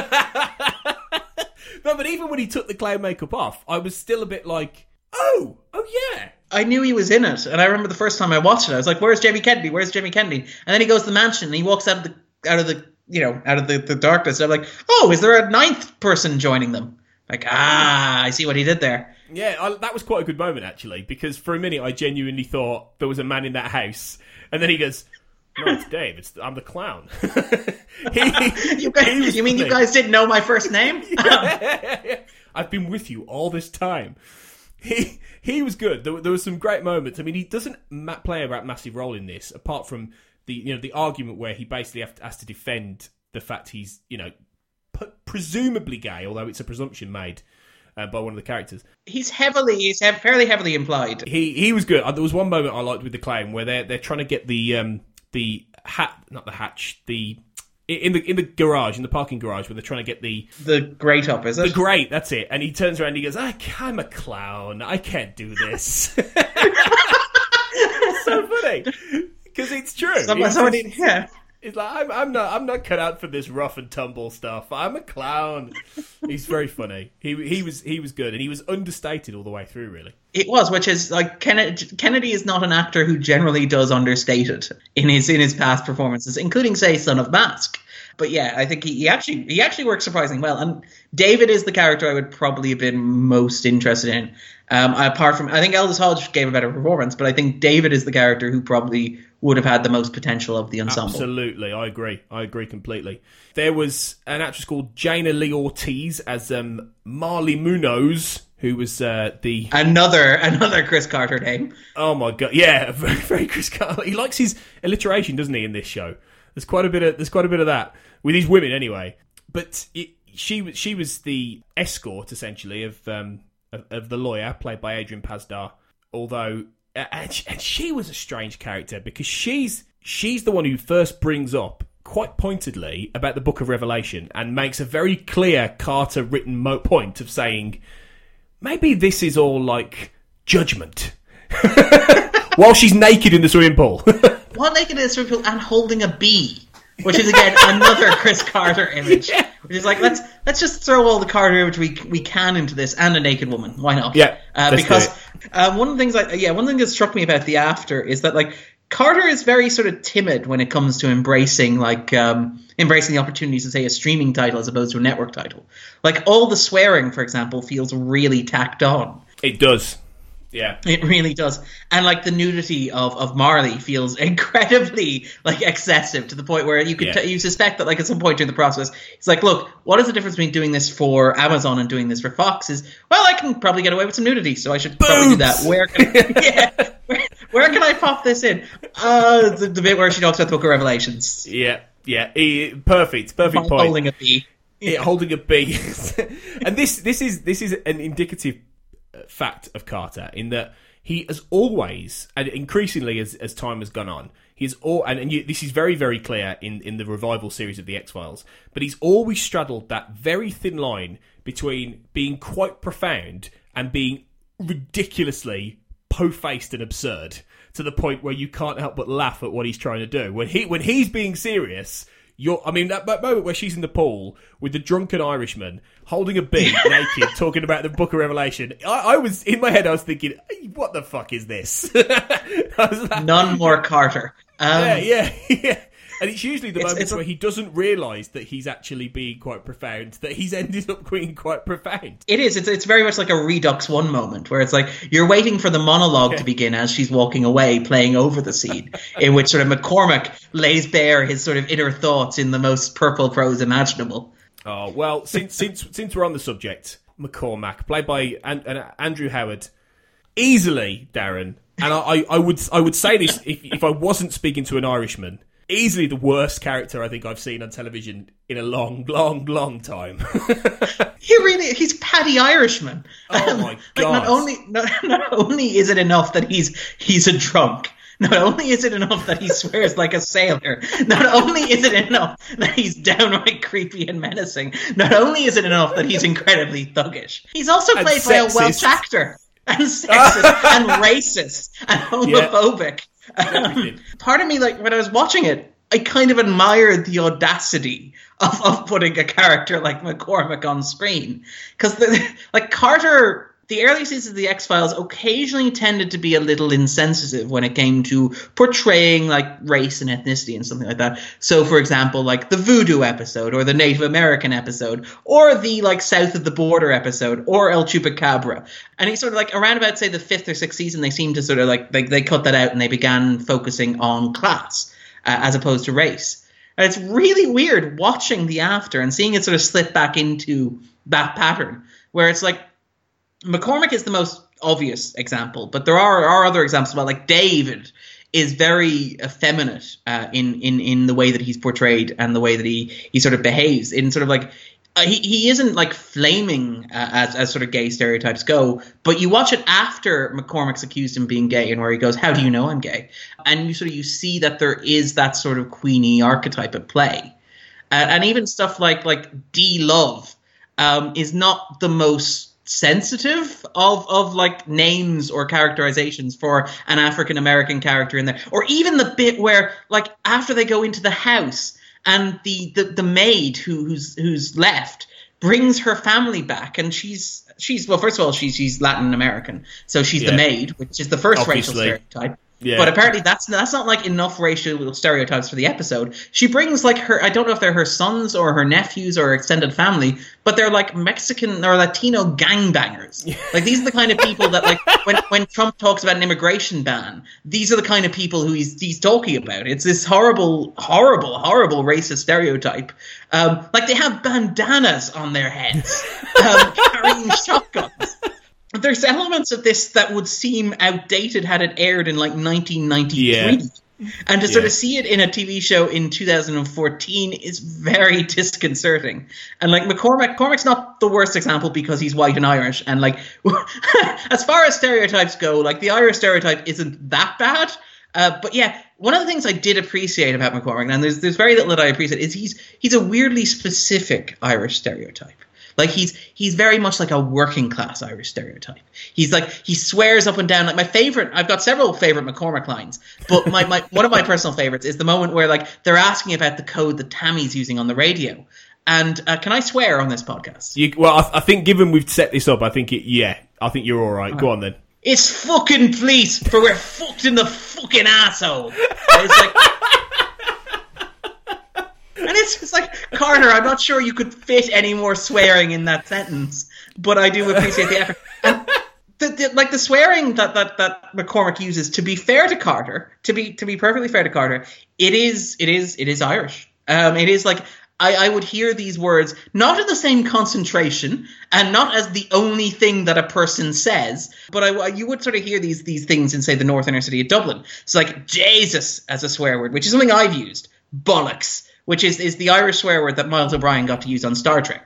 S1: but even when he took the clown makeup off, I was still a bit like, oh, oh yeah.
S2: I knew he was in it, and I remember the first time I watched it, I was like, where's Jamie Kennedy? Where's Jamie Kennedy? And then he goes to the mansion, and he walks out of the out of the you know, out of the, the darkness. And I'm like, oh, is there a ninth person joining them? Like, ah, I see what he did there.
S1: Yeah, I, that was quite a good moment, actually, because for a minute I genuinely thought there was a man in that house. And then he goes, no, it's Dave. It's, I'm the clown.
S2: he, you, guys, you mean funny. You guys didn't know my first name?
S1: Yeah. I've been with you all this time. He he was good. There, there were some great moments. I mean, he doesn't ma- play a massive role in this, apart from the you know the argument where he basically have to, has to defend the fact he's you know p- presumably gay, although it's a presumption made uh, by one of the characters.
S2: He's heavily, he's he- fairly heavily implied.
S1: He he was good. Uh, there was one moment I liked with the clown where they're they're trying to get the um the hat, not the hatch, the in the in the garage, in the parking garage, where they're trying to get the
S2: the grate up, is it?
S1: The grate, that's it. And he turns around and he goes, I, I'm a clown. I can't do this. It's so funny. Because it's true.
S2: Somebody,
S1: it's,
S2: somebody, yeah.
S1: It's like I'm, I'm not, I'm not cut out for this rough and tumble stuff. I'm a clown. He's very funny. He, he was, he was good, and he was understated all the way through. Really,
S2: it was, which is like Kennedy. Kennedy is not an actor who generally does understate it in his in his past performances, including, say, Son of Mask. But yeah, I think he, he actually he actually works surprisingly well. And David is the character I would probably have been most interested in. Um, apart from, I think Aldous Hodge gave a better performance, but I think David is the character who probably would have had the most potential of the ensemble.
S1: Absolutely, I agree. I agree completely. There was an actress called Jaina Lee Ortiz as um, Marley Munoz, who was uh, the
S2: another another Chris Carter name.
S1: Oh my god, yeah, very very Chris Carter. He likes his alliteration, doesn't he? In this show, there's quite a bit of there's quite a bit of that with these women, anyway. But it, she was she was the escort essentially of. Um, Of, of the lawyer, played by Adrian Pasdar, although uh, and, she, and she was a strange character because she's she's the one who first brings up quite pointedly about the Book of Revelation and makes a very clear Carter written mo- point of saying maybe this is all like judgment while she's naked in the swimming pool.
S2: While naked in the swimming pool and holding a bee. Which is again another Chris Carter image, yeah. Which is like let's let's just throw all the Carter image we we can into this, and a naked woman. Why not?
S1: Yeah,
S2: uh, because uh, one of the things like yeah one thing that struck me about The After is that like Carter is very sort of timid when it comes to embracing like um, embracing the opportunities to say a streaming title as opposed to a network title. Like all the swearing, for example, feels really tacked on.
S1: It does. Yeah,
S2: it really does. And like the nudity of, of Marley feels incredibly like excessive to the point where you could yeah. t- you suspect that like at some point during the process it's like, look, what is the difference between doing this for Amazon and doing this for Fox? Is well, I can probably get away with some nudity, so I should
S1: Boobs!
S2: probably do that. Where can I, yeah, where, where can I pop this in? Uh, the, the bit where she talks about the Book of Revelations.
S1: Yeah. Yeah, he, perfect, perfect point.
S2: Holding a bee.
S1: Yeah, holding a bee. And this this is this is an indicative fact of Carter in that he has always, and increasingly as, as time has gone on, he's all, and, and you, this is very, very clear in, in the revival series of The X-Files, but he's always straddled that very thin line between being quite profound and being ridiculously po-faced and absurd, to the point where you can't help but laugh at what he's trying to do. When he when he's being serious, you're, I mean, that, that moment where she's in the pool with the drunken Irishman holding a bee naked, talking about the Book of Revelation. I, I was, in my head, I was thinking, what the fuck is this? I was like,
S2: None more Carter. Um,
S1: yeah, yeah, yeah. And it's usually the
S2: It's-
S1: moments
S2: it's a-
S1: where he doesn't realise that he's actually being quite profound, that he's ended up being quite profound.
S2: It is. It's it's very much like a Redux One moment, where it's like you're waiting for the monologue to begin as she's walking away, playing over the scene, in which sort of McCormack lays bare his sort of inner thoughts in the most purple prose imaginable.
S1: Oh, well, since since since we're on the subject, McCormack, played by An- An- Andrew Howard, easily, Darren, and I, I, I would I would say this if, if I wasn't speaking to an Irishman, easily the worst character I think I've seen on television in a long, long, long time.
S2: He really, he's Paddy Irishman.
S1: Oh my
S2: Like
S1: God.
S2: not only not, not only is it enough that he's he's a drunk. Not only is it enough that he swears like a sailor, not only is it enough that he's downright creepy and menacing, not only is it enough that he's incredibly thuggish, he's also
S1: And
S2: played by a
S1: sexist.
S2: Welsh actor. And sexist and racist and homophobic. Um,
S1: Everything.
S2: part of me, like, when I was watching it, I kind of admired the audacity of, of putting a character like McCormack on screen. Because, like, Carter, the early seasons of The X-Files occasionally tended to be a little insensitive when it came to portraying, like, race and ethnicity and something like that. So, for example, like, the Voodoo episode, or the Native American episode, or the, like, South of the Border episode, or El Chupacabra. And he sort of, like, around about, say, the fifth or sixth season, they seemed to sort of, like, they, they cut that out and they began focusing on class uh, as opposed to race. And it's really weird watching the after and seeing it sort of slip back into that pattern, where it's like, McCormack is the most obvious example, but there are, are other examples about, like, David is very effeminate uh, in, in, in the way that he's portrayed and the way that he, he sort of behaves in sort of like, uh, he, he isn't like flaming uh, as, as sort of gay stereotypes go, but you watch it after McCormack's accused him of being gay and where he goes, how do you know I'm gay? And you sort of, you see that there is that sort of Queenie archetype at play. Uh, and even stuff like, like D Love um, is not the most sensitive of of like names or characterizations for an African American character in there, or even the bit where, like, after they go into the house and the the, the maid who, who's who's left brings her family back, and she's she's well, first of all, she's she's Latin American, so she's
S1: Yeah.
S2: the maid, which is the first
S1: Obviously.
S2: racial stereotype.
S1: Yeah.
S2: But apparently that's that's not like enough racial stereotypes for the episode. She brings like her, I don't know if they're her sons or her nephews or extended family, but they're like Mexican or Latino gangbangers. Like, these are the kind of people that, like, when, when Trump talks about an immigration ban, these are the kind of people who he's he's talking about. It's this horrible, horrible, horrible racist stereotype. Um, like, they have bandanas on their heads, um, carrying shotguns. There's elements of this that would seem outdated had it aired in like nineteen ninety-three.
S1: Yeah.
S2: And to sort
S1: Yeah.
S2: of see it in a T V show in two thousand fourteen is very disconcerting. And like McCormack, McCormack's not the worst example because he's white and Irish. And like, as far as stereotypes go, like, the Irish stereotype isn't that bad. Uh, but yeah, one of the things I did appreciate about McCormack, and there's there's very little that I appreciate, is he's he's a weirdly specific Irish stereotype. Like, he's he's very much like a working class Irish stereotype. He's like, he swears up and down. Like, my favorite, I've got several favorite McCormack lines, but my, my one of my personal favorites is the moment where, like, they're asking about the code that Tammy's using on the radio. And uh, can I swear on this podcast?
S1: You, well, I, I think given we've set this up, I think it. Yeah, I think you're all right. Go on then.
S2: It's fucking police, for we're fucked in the fucking asshole. And it's like, and it's, it's like, Carter, I'm not sure you could fit any more swearing in that sentence, but I do appreciate the effort. And the, the, like, the swearing that, that, that McCormack uses, to be fair to Carter, to be to be perfectly fair to Carter, it is it is it is Irish. Um, it is like, I, I would hear these words not in the same concentration and not as the only thing that a person says, but I, you would sort of hear these these things in, say, the north inner city of Dublin. It's like Jesus as a swear word, which is something I've used. Bollocks, which is, is the Irish swear word that Miles O'Brien got to use on Star Trek.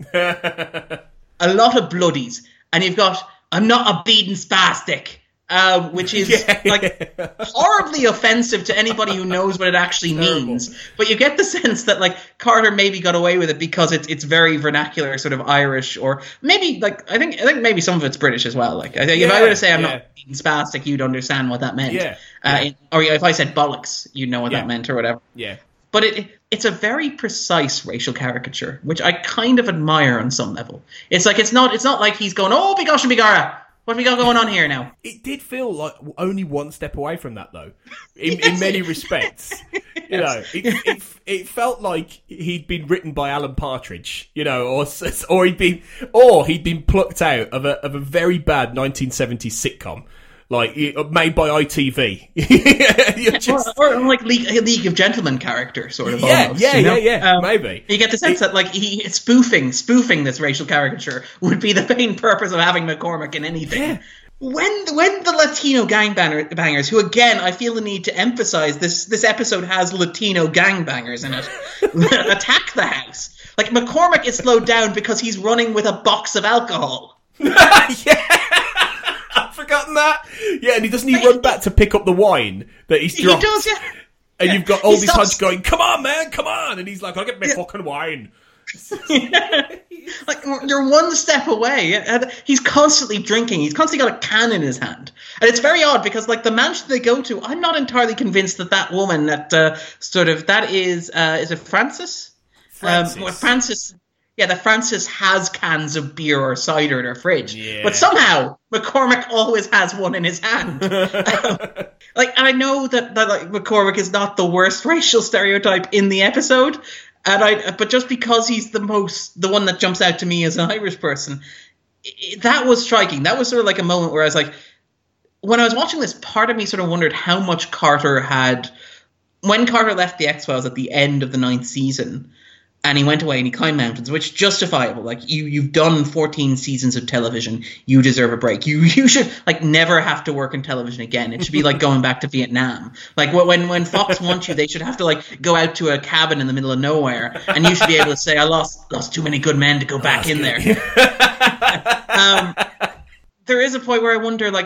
S2: A lot of bloodies. And you've got, I'm not a bleeding spastic. Uh, which is yeah. like horribly offensive to anybody who knows what it actually means. But you get the sense that like Carter maybe got away with it because it's it's very vernacular, sort of Irish, or maybe like I think I think maybe some of it's British as well. Like I think yeah, if I were to say I'm yeah. not spastic, you'd understand what that meant.
S1: Yeah.
S2: Uh,
S1: yeah.
S2: It, or if I said bollocks, you'd know what yeah. that meant or whatever.
S1: Yeah.
S2: But it it's a very precise racial caricature, which I kind of admire on some level. It's like it's not it's not like he's going, oh, bigosh and bigara. What have we got going on here now?
S1: It did feel like only one step away from that, though, in,
S2: yes.
S1: in many respects. yes. You know, it, it it felt like he'd been written by Alan Partridge, you know, or or he'd been or he'd been plucked out of a of a very bad nineteen seventies sitcom, like made by I T V.
S2: just... or, or like League, a League of Gentlemen character, sort of.
S1: Yeah,
S2: almost,
S1: yeah,
S2: you know?
S1: yeah, yeah.
S2: Um,
S1: maybe
S2: you get the sense it, that like he spoofing, spoofing this racial caricature would be the main purpose of having McCormick in anything. Yeah. When when the Latino gangbangers, who again I feel the need to emphasize this this episode has Latino gangbangers in it, attack the house. Like McCormick is slowed down because he's running with a box of alcohol.
S1: yeah. I've forgotten that. Yeah, and he doesn't even run back to pick up the wine that he's dropped.
S2: He does, yeah.
S1: And
S2: yeah.
S1: you've got all
S2: he
S1: these
S2: stops.
S1: hunts going, come on, man, come on. And he's like, I'll get my yeah. fucking wine.
S2: yeah. Like, you're one step away. And he's constantly drinking. He's constantly got a can in his hand. And it's very odd because, like, the mansion they go to, I'm not entirely convinced that that woman, that uh, sort of, that is, uh, is it Frances?
S1: Frances.
S2: Um, Frances. Yeah, that Frances has cans of beer or cider in her fridge.
S1: Yeah.
S2: But somehow, McCormick always has one in his hand. um, like, and I know that, that like, McCormick is not the worst racial stereotype in the episode, and I, but just because he's the most, the one that jumps out to me as an Irish person, it, that was striking. That was sort of like a moment where I was like, when I was watching this, part of me sort of wondered how much Carter had, when Carter left the X-Files at the end of the ninth season, and he went away and he climbed mountains, which justifiable. Like you, you've done fourteen seasons of television. You deserve a break. You, you should like never have to work in television again. It should be like going back to Vietnam. Like when, when Fox wants you, they should have to like go out to a cabin in the middle of nowhere, and you should be able to say, "I lost, lost too many good men to go back in there." um, there is a point where I wonder, like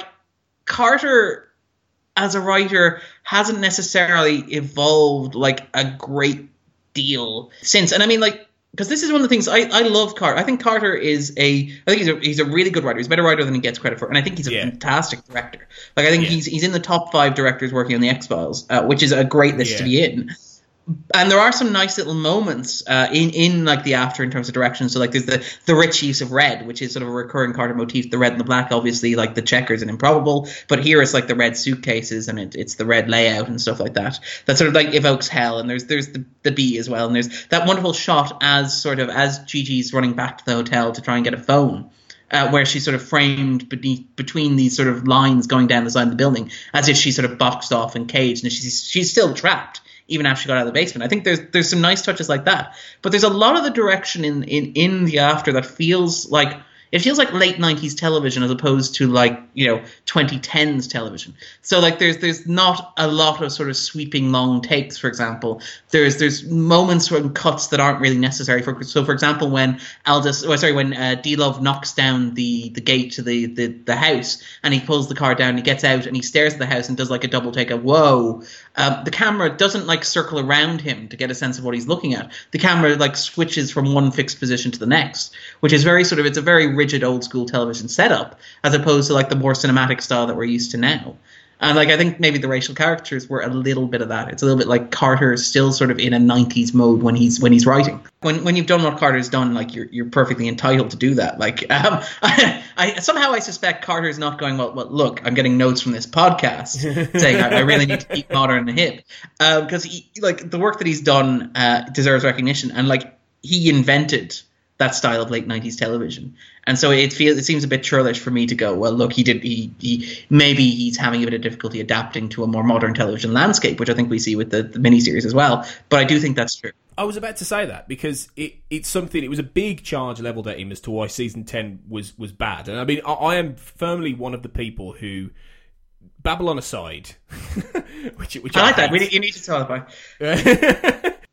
S2: Carter, as a writer, hasn't necessarily evolved like a great deal since. And I mean, like, because this is one of the things I, I love Carter. I think Carter is a I think he's a he's a really good writer. He's a better writer than he gets credit for, and I think he's a yeah. fantastic director. Like I think yeah. he's he's in the top five directors working on the X-Files, uh, which is a great list yeah. to be in. And there are some nice little moments uh, in, in like the after in terms of direction. So like there's the, the rich use of red, which is sort of a recurring Carter motif. The red and the black, obviously, like the checkers and Improbable. But here it's like the red suitcases and it, it's the red layout and stuff like that. That sort of like evokes hell. And there's there's the, the bee as well. And there's that wonderful shot as sort of as Gigi's running back to the hotel to try and get a phone. Uh, where she's sort of framed beneath, between these sort of lines going down the side of the building, as if she's sort of boxed off and caged, and she's she's still trapped even after she got out of the basement. I think there's there's some nice touches like that, but there's a lot of the direction in in in the after that feels like it feels like late nineties television as opposed to like, you know, twenty tens television. So like there's there's not a lot of sort of sweeping long takes, for example. There's there's moments and cuts that aren't really necessary. For so for example, when Aldous, oh, sorry, when uh, D-Love knocks down the, the gate to the, the, the house and he pulls the car down, he gets out and he stares at the house and does like a double take of whoa. Um, the camera doesn't like circle around him to get a sense of what he's looking at. The camera like switches from one fixed position to the next, which is very sort of, it's a very rigid old school television setup as opposed to like the more cinematic style that we're used to now. And like I think maybe the racial characters were a little bit of that. It's a little bit like Carter is still sort of in a nineties mode when he's when he's writing. When when you've done what Carter's done, like you're you're perfectly entitled to do that. Like um, I, I somehow I suspect Carter's not going, well. Well, look, I'm getting notes from this podcast saying I, I really need to keep modern and hip because uh, like the work that he's done uh, deserves recognition, and like he invented that style of late nineties television. And so it feels, it seems a bit churlish for me to go, well, look, he did, he, he, maybe he's having a bit of difficulty adapting to a more modern television landscape, which I think we see with the, the miniseries as well. But I do think that's true.
S1: I was about to say that because it, it's something, it was a big charge leveled at him as to why season ten was, was bad. And I mean, I, I am firmly one of the people who, Babylon aside, which, which
S2: I, I like
S1: hate.
S2: that. We, you need to talk about.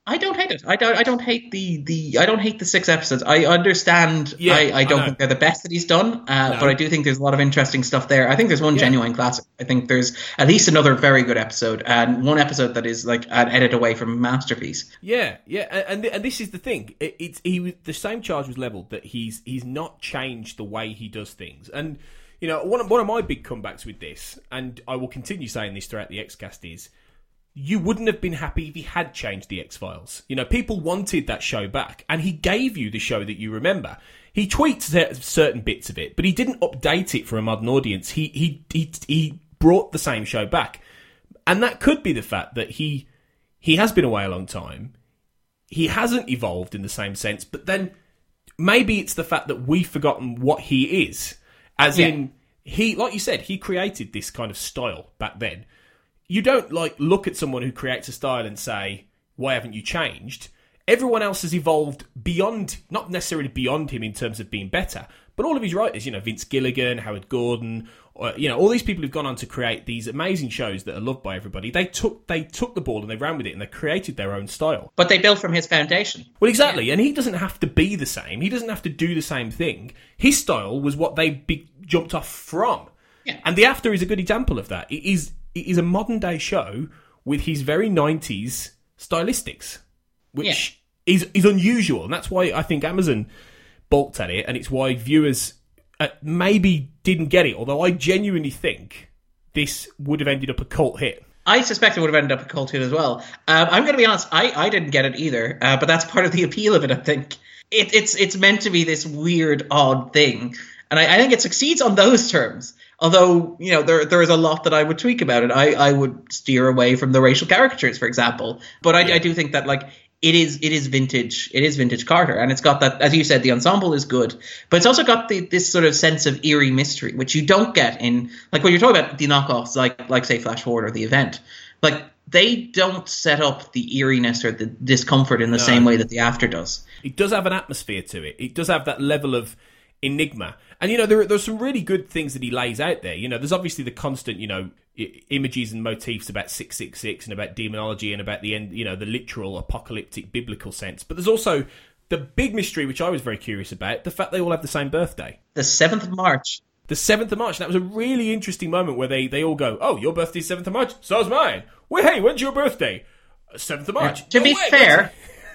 S2: I don't hate it. I don't. I don't hate the, the. I don't hate the six episodes. I understand.
S1: Yeah,
S2: I, I don't
S1: I
S2: think they're the best that he's done, uh,
S1: No.
S2: but I do think there's a lot of interesting stuff there. I think there's one
S1: Yeah.
S2: genuine classic. I think there's at least another very good episode, and one episode that is like an edit away from a masterpiece.
S1: Yeah, yeah, and and this is the thing. It, it's he was the same charge was leveled that he's he's not changed the way he does things, and you know one of, one of my big comebacks with this, and I will continue saying this throughout the X-Cast is. You wouldn't have been happy if he had changed the X-Files. You know, people wanted that show back, and he gave you the show that you remember. He tweaked certain bits of it, but he didn't update it for a modern audience. He he he he brought the same show back, and that could be the fact that he he has been away a long time. He hasn't evolved in the same sense, but then maybe it's the fact that we've forgotten what he is. As
S2: Yeah.
S1: in, he, like you said, he created this kind of style back then. You don't like look at someone who creates a style and say, why haven't you changed? Everyone else has evolved beyond, not necessarily beyond him in terms of being better, but all of his writers, you know, Vince Gilligan, Howard Gordon, or, you know, all these people who've gone on to create these amazing shows that are loved by everybody, they took they took the ball and they ran with it and they created their own style.
S2: But they built from his foundation.
S1: Well, exactly, and he doesn't have to be the same. He doesn't have to do the same thing. His style was what they be- jumped off from.
S2: Yeah.
S1: And The After is a good example of that. It is it is a modern day show with his very nineties stylistics, which yeah. is is unusual, and that's why I think Amazon balked at it, and it's why viewers uh, maybe didn't get it. Although I genuinely think this would have ended up a cult hit.
S2: I suspect it would have ended up a cult hit as well. Um, I'm going to be honest, I, I didn't get it either, uh, but that's part of the appeal of it, I think. It, it's it's meant to be this weird, odd thing, and I, I think it succeeds on those terms. Although, you know, there there is a lot that I would tweak about it. I, I would steer away from the racial caricatures, for example. But I,
S1: Yeah.
S2: I do think that, like, it is it is vintage. It is vintage Carter. And it's got that, as you said, the ensemble is good. But it's also got the, this sort of sense of eerie mystery, which you don't get in, like, when you're talking about the knockoffs, like, like say, Flash Forward or The Event. Like, they don't set up the eeriness or the discomfort in the
S1: No.
S2: same way that The After does.
S1: It does have an atmosphere to it. It does have that level of enigma. And, you know, there, there's some really good things that he lays out there. You know, there's obviously the constant, you know, I- images and motifs about six six six and about demonology and about the end, you know, the literal apocalyptic biblical sense. But there's also the big mystery, which I was very curious about, the fact they all have the same birthday.
S2: The seventh of March.
S1: The seventh of March. That was a really interesting moment where they, they all go, oh, your birthday's seventh of March? So's mine. Well, hey, when's your birthday? seventh of March.
S2: Yeah. To
S1: No
S2: be
S1: way,
S2: fair,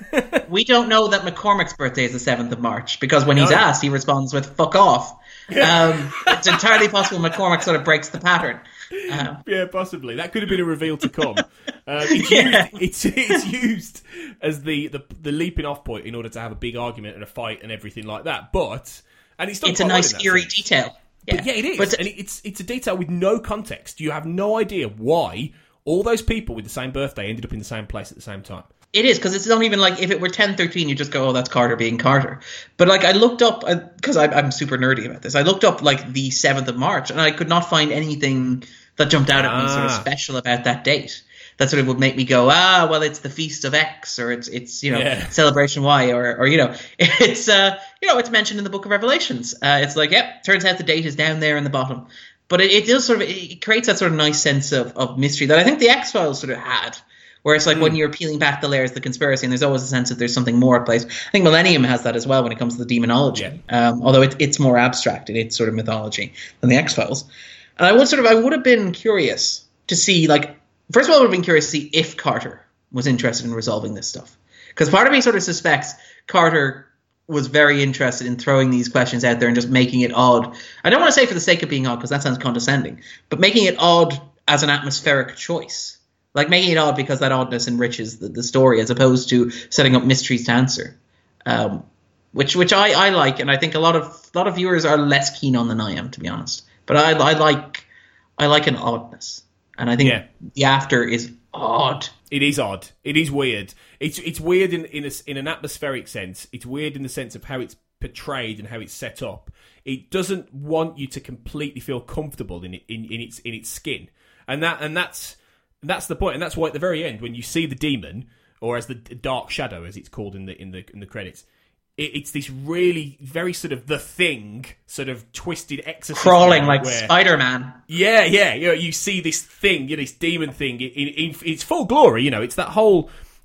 S2: we don't know that McCormick's birthday is the seventh of March, because when he's
S1: No.
S2: asked, he responds with "fuck off." Um, it's entirely possible McCormick sort of breaks the pattern. Um,
S1: Yeah, possibly. That could have been a reveal to come. Uh, it's,
S2: Yeah.
S1: used, it's, it's used as the, the, the leaping off point in order to have a big argument and a fight and everything like that. But, and it's, done
S2: it's a
S1: quite well
S2: nice,
S1: in that
S2: eerie
S1: sense.
S2: detail.
S1: But yeah, it is.
S2: But
S1: and it's, it's a detail with no context. You have no idea why all those people with the same birthday ended up in the same place at the same time.
S2: it is, because it's not even like, if it were ten thirteen, you just go, oh, that's Carter being Carter. But like, I looked up, because I'm super nerdy about this, I looked up like the seventh of March, and I could not find anything that jumped out at me sort of
S1: Ah.
S2: special about that date. That sort of would make me go, ah, well, it's the Feast of X, or it's, it's you know,
S1: Yeah.
S2: Celebration Y, or, or you know, it's, uh, you know, it's mentioned in the Book of Revelations. Uh, it's like, yep, turns out the date is down there in the bottom. But it, it does sort of, it creates that sort of nice sense of, of mystery that I think the X-Files sort of had. Where it's like when you're peeling back the layers of the conspiracy, and there's always a sense that there's something more at place. I think Millennium has that as well when it comes to the demonology.
S1: Yeah.
S2: Um, although it, it's more abstract in its sort of mythology than the X-Files. And I would sort of, I would have been curious to see, like, first of all, I would have been curious to see if Carter was interested in resolving this stuff. Because part of me sort of suspects Carter was very interested in throwing these questions out there and just making it odd. I don't want to say for the sake of being odd, because that sounds condescending, but making it odd as an atmospheric choice. Like, making it odd because that oddness enriches the, the story, as opposed to setting up mysteries to answer. Um, which which I, I like, and I think a lot of a lot of viewers are less keen on than I am, to be honest. But I, I like I like an oddness. And I think
S1: Yeah.
S2: The After is odd.
S1: It is odd. It is weird. It's it's weird in in, a, in an atmospheric sense. It's weird in the sense of how it's portrayed and how it's set up. It doesn't want you to completely feel comfortable in it, in, in its in its skin, and that and that's that's the point. And that's why at the very end, when you see the demon, or as the Dark Shadow, as it's called in the in the in the credits, it, it's this really very sort of the Thing, sort of twisted exorcism,
S2: Crawling like
S1: where,
S2: Spider-Man.
S1: Yeah, yeah, you know, you see this thing, you know, this demon thing in, in, in its full glory. You know, it's that whole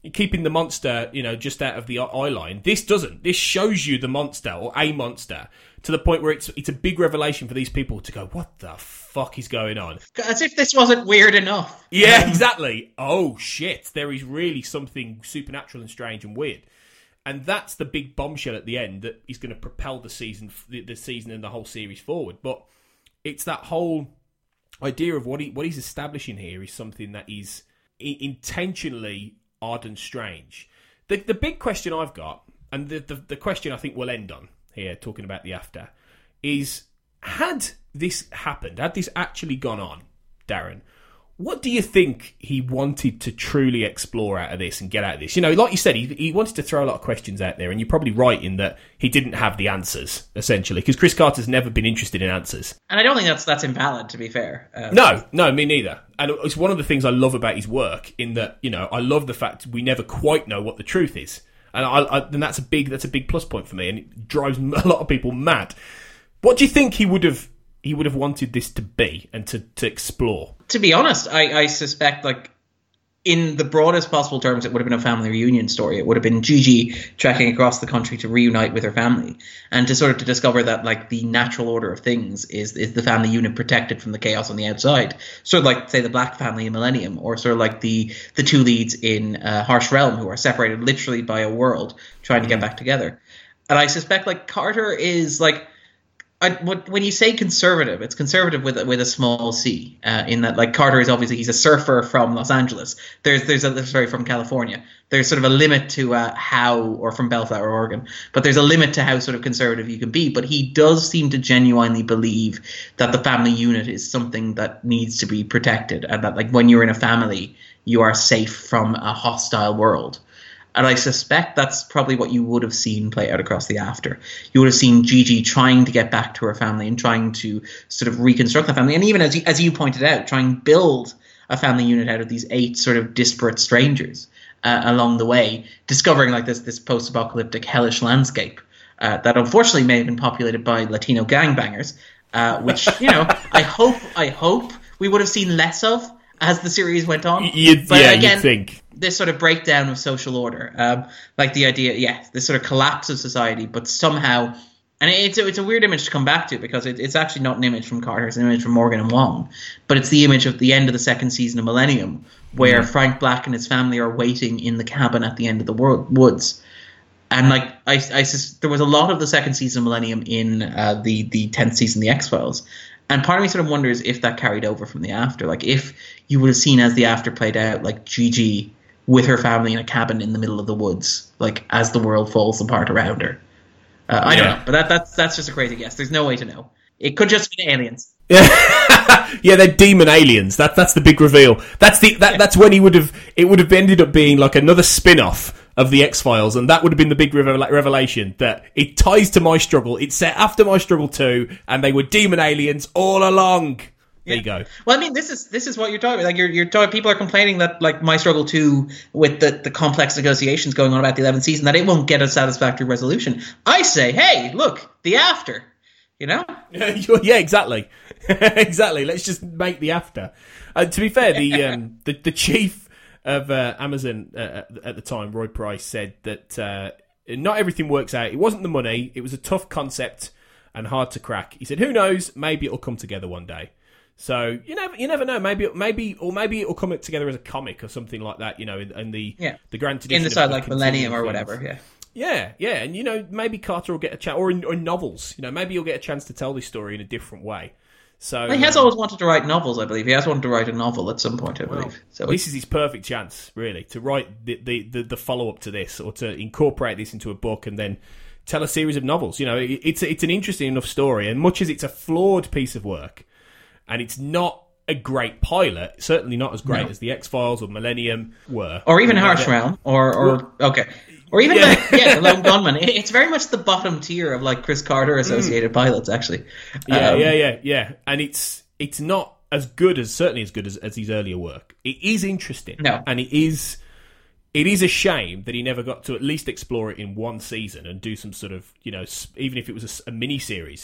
S1: keeping the monster, you know, just out of the eye line. This doesn't. This shows you the monster or a monster to the point where it's it's a big revelation for these people to go, what the fuck is going on?
S2: As if this wasn't weird enough.
S1: Yeah,
S2: Um,
S1: exactly. Oh shit, there is really something supernatural and strange and weird. And that's the big bombshell at the end that is going to propel the season, the, the season and the whole series forward. But it's that whole idea of what he what he's establishing here is something that is i- intentionally odd and strange. The the big question I've got, and the, the the question I think we'll end on here, talking about the after, is had this happened, had this actually gone on, Darren, what do you think he wanted to truly explore out of this and get out of this? You know, like you said, he, he wanted to throw a lot of questions out there, and you're probably right in that he didn't have the answers, essentially, because Chris Carter's never been interested in answers.
S2: And I don't think that's that's invalid, to be fair. Um,
S1: No, no, me neither. And it's one of the things I love about his work, in that, you know, I love the fact we never quite know what the truth is. And I, I, and that's a big that's a big plus point for me, and it drives a lot of people mad. What do you think he would have he would have wanted this to be and to, to explore?
S2: To be honest, I, I suspect, like, in the broadest possible terms, it would have been a family reunion story. It would have been Gigi trekking across the country to reunite with her family, and to sort of to discover that, like, the natural order of things is is the family unit protected from the chaos on the outside. Sort of like, say, the Black family in Millennium, or sort of like the the two leads in uh, Harsh Realm, who are separated literally by a world trying to get back together. And I suspect, like, Carter is like, I, when you say conservative, it's conservative with with a small c. Uh, in that, like, Carter is obviously, he's a surfer from Los Angeles. There's there's a sorry from California. There's sort of a limit to uh, how, or from Bellflower, Oregon. But there's a limit to how sort of conservative you can be. But he does seem to genuinely believe that the family unit is something that needs to be protected, and that, like, when you're in a family, you are safe from a hostile world. And I suspect that's probably what you would have seen play out across the after. You would have seen Gigi trying to get back to her family and trying to sort of reconstruct the family. And even as you, as you pointed out, try and build a family unit out of these eight sort of disparate strangers uh, along the way, discovering, like, this this post-apocalyptic hellish landscape uh, that unfortunately may have been populated by Latino gangbangers, uh, which, you know, I hope I hope we would have seen less of as the series went on.
S1: You'd,
S2: but
S1: yeah,
S2: again,
S1: you'd think.
S2: This sort of breakdown of social order, um, like the idea, yeah, this sort of collapse of society, but somehow, and it's a, it's a weird image to come back to, because it, it's actually not an image from Carter, it's an image from Morgan and Wong, but it's the image of the end of the second season of Millennium, where mm. Frank Black and his family are waiting in the cabin at the end of the world, woods. And, like, I, I, there was a lot of the second season of Millennium in uh, the, the tenth season, The X-Files. And part of me sort of wonders if that carried over from the after. Like, if you would have seen, as the after played out, like, Gigi with her family in a cabin in the middle of the woods, like, as the world falls apart around her. Uh, I
S1: yeah.
S2: don't know, but that, that's that's just a crazy guess. There's no way to know. It could just be aliens.
S1: Yeah, they're demon aliens. That that's the big reveal. That's the that,
S2: Yeah.
S1: that's when he would have it would have ended up being like another spin-off of the X-Files, and that would have been the big revel- revelation that it ties to My Struggle. It's set after My Struggle two, and they were demon aliens all along. There
S2: Yeah.
S1: you go.
S2: Well, I mean, this is this is what you're talking about. Like, you're you're talking. People are complaining that, like, My Struggle two, with the, the complex negotiations going on about the eleventh season, that it won't get a satisfactory resolution. I say, hey, look, the after, you know?
S1: Yeah, exactly, exactly. Let's just make the after. Uh, to be fair, the um, the, the chief of uh, Amazon uh, at the time, Roy Price, said that uh, not everything works out. It wasn't the money; it was a tough concept and hard to crack. He said, "Who knows? Maybe it'll come together one day." So you never, you never know. Maybe, maybe, or maybe it'll come together as a comic or something like that. You know, in, in the
S2: Yeah.
S1: the grand tradition
S2: In the side,
S1: of
S2: like,
S1: continuing
S2: Millennium or
S1: things.
S2: whatever, yeah.
S1: Yeah, yeah, and you know, maybe Carter will get a chance, or in, or in novels. You know, maybe you'll get a chance to tell this story in a different way. So
S2: He has
S1: um,
S2: always wanted to write novels, I believe. He has wanted to write a novel at some point, I
S1: well,
S2: believe. So
S1: this is his perfect chance, really, to write the the, the, the follow up to this, or to incorporate this into a book, and then tell a series of novels. You know, it, it's it's an interesting enough story, and much as it's a flawed piece of work, and it's not a great pilot, certainly not as great
S2: No.
S1: as the X-Files or Millennium were,
S2: or even
S1: You know,
S2: Harsh
S1: that-
S2: Realm, or, or okay, or even
S1: Yeah.
S2: the, yeah, the Lone Gunman. It- It's very much the bottom tier of, like, Chris Carter associated
S1: Mm.
S2: pilots, actually.
S1: Yeah,
S2: Um,
S1: yeah, yeah, yeah. And it's it's not as good as certainly as good as, as his earlier work. It is interesting,
S2: No.
S1: and it is it is a shame that he never got to at least explore it in one season and do some sort of, you know, s- even if it was a, s- a mini series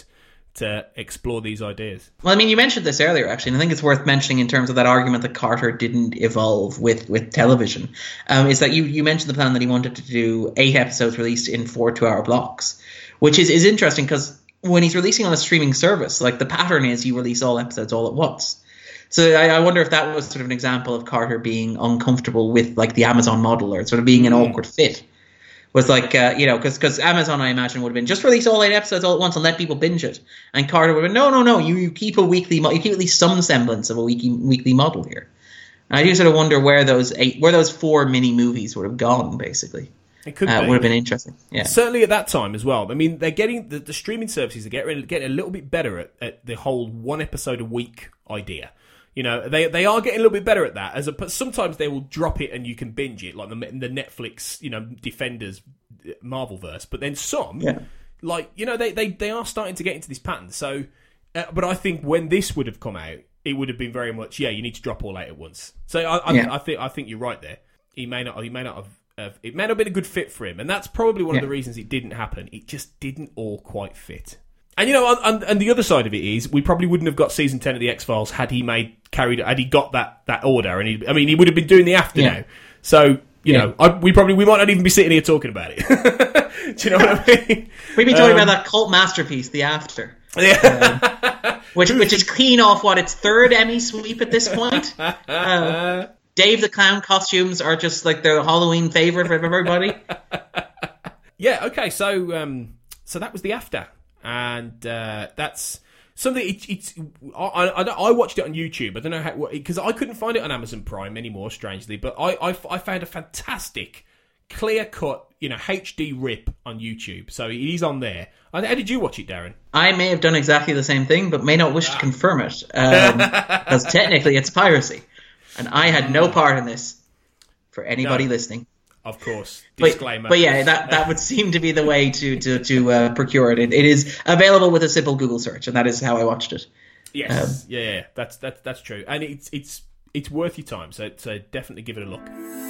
S1: to explore these ideas.
S2: Well, I mean, you mentioned this earlier, actually, and I think it's worth mentioning in terms of that argument that Carter didn't evolve with, with television, um, is that you, you mentioned the plan that he wanted to do eight episodes released in four two-hour blocks, which is, is interesting because when he's releasing on a streaming service, like the pattern is you release all episodes all at once. So I, I wonder if that was sort of an example of Carter being uncomfortable with like the Amazon model, or sort of being an mm. awkward fit. Was like, uh, you know, because because Amazon, I imagine, would have been just release all eight episodes all at once and let people binge it. And Carter would have been, no, no, no, you, you keep a weekly, mo- you keep at least some semblance of a weekly weekly model here. And I do sort of wonder where those eight, where those four mini movies would have gone, basically.
S1: It could
S2: uh,
S1: be.
S2: Would have been interesting. Yeah,
S1: certainly at that time as well. I mean, they're getting the, the streaming services are getting getting a little bit better at, at the whole one episode a week idea. You know, they they are getting a little bit better at that. As a, but sometimes they will drop it and you can binge it, like the, the Netflix, you know, Defenders Marvelverse. But then some,
S2: yeah.
S1: like, you know, they, they, they are starting to get into this pattern. So, uh, but I think when this would have come out, it would have been very much, yeah, you need to drop all eight at once. So I I, yeah. I think I think you're right there. He may not he may not have, have it may not have been a good fit for him, and that's probably one yeah. of the reasons it didn't happen. It just didn't all quite fit. And, you know, and, and the other side of it is we probably wouldn't have got season ten of the X-Files had he made carried had he got that, that order. And he, I mean, he would have been doing the after yeah. now. So, you yeah. know, I, we probably we might not even be sitting here talking about it. Do you know what I mean?
S2: We'd be talking um, about that cult masterpiece, The After. Yeah. Um, which which is clean off what its third Emmy sweep at this point. Um, Dave the Clown costumes are just like the Halloween favorite for everybody.
S1: Yeah. Okay. So um, so that was The After. And uh, that's something. It, it's I, I I watched it on YouTube. I don't know how, because I couldn't find it on Amazon Prime anymore, strangely. But I I, I found a fantastic, clear cut, you know, H D rip on YouTube. So it is on there. How did you watch it, Darren? I
S2: may have done exactly the same thing, but may not wish to confirm it, because um, technically it's piracy, and I had no part in this. For anybody no. listening.
S1: Of course, disclaimer.
S2: But, but yeah, that, that would seem to be the way to to to uh, procure it. it. It is available with a simple Google search, and that is how I watched it.
S1: Yes, um, yeah, yeah, that's that's that's true, and it's it's it's worth your time. So so definitely give it a look.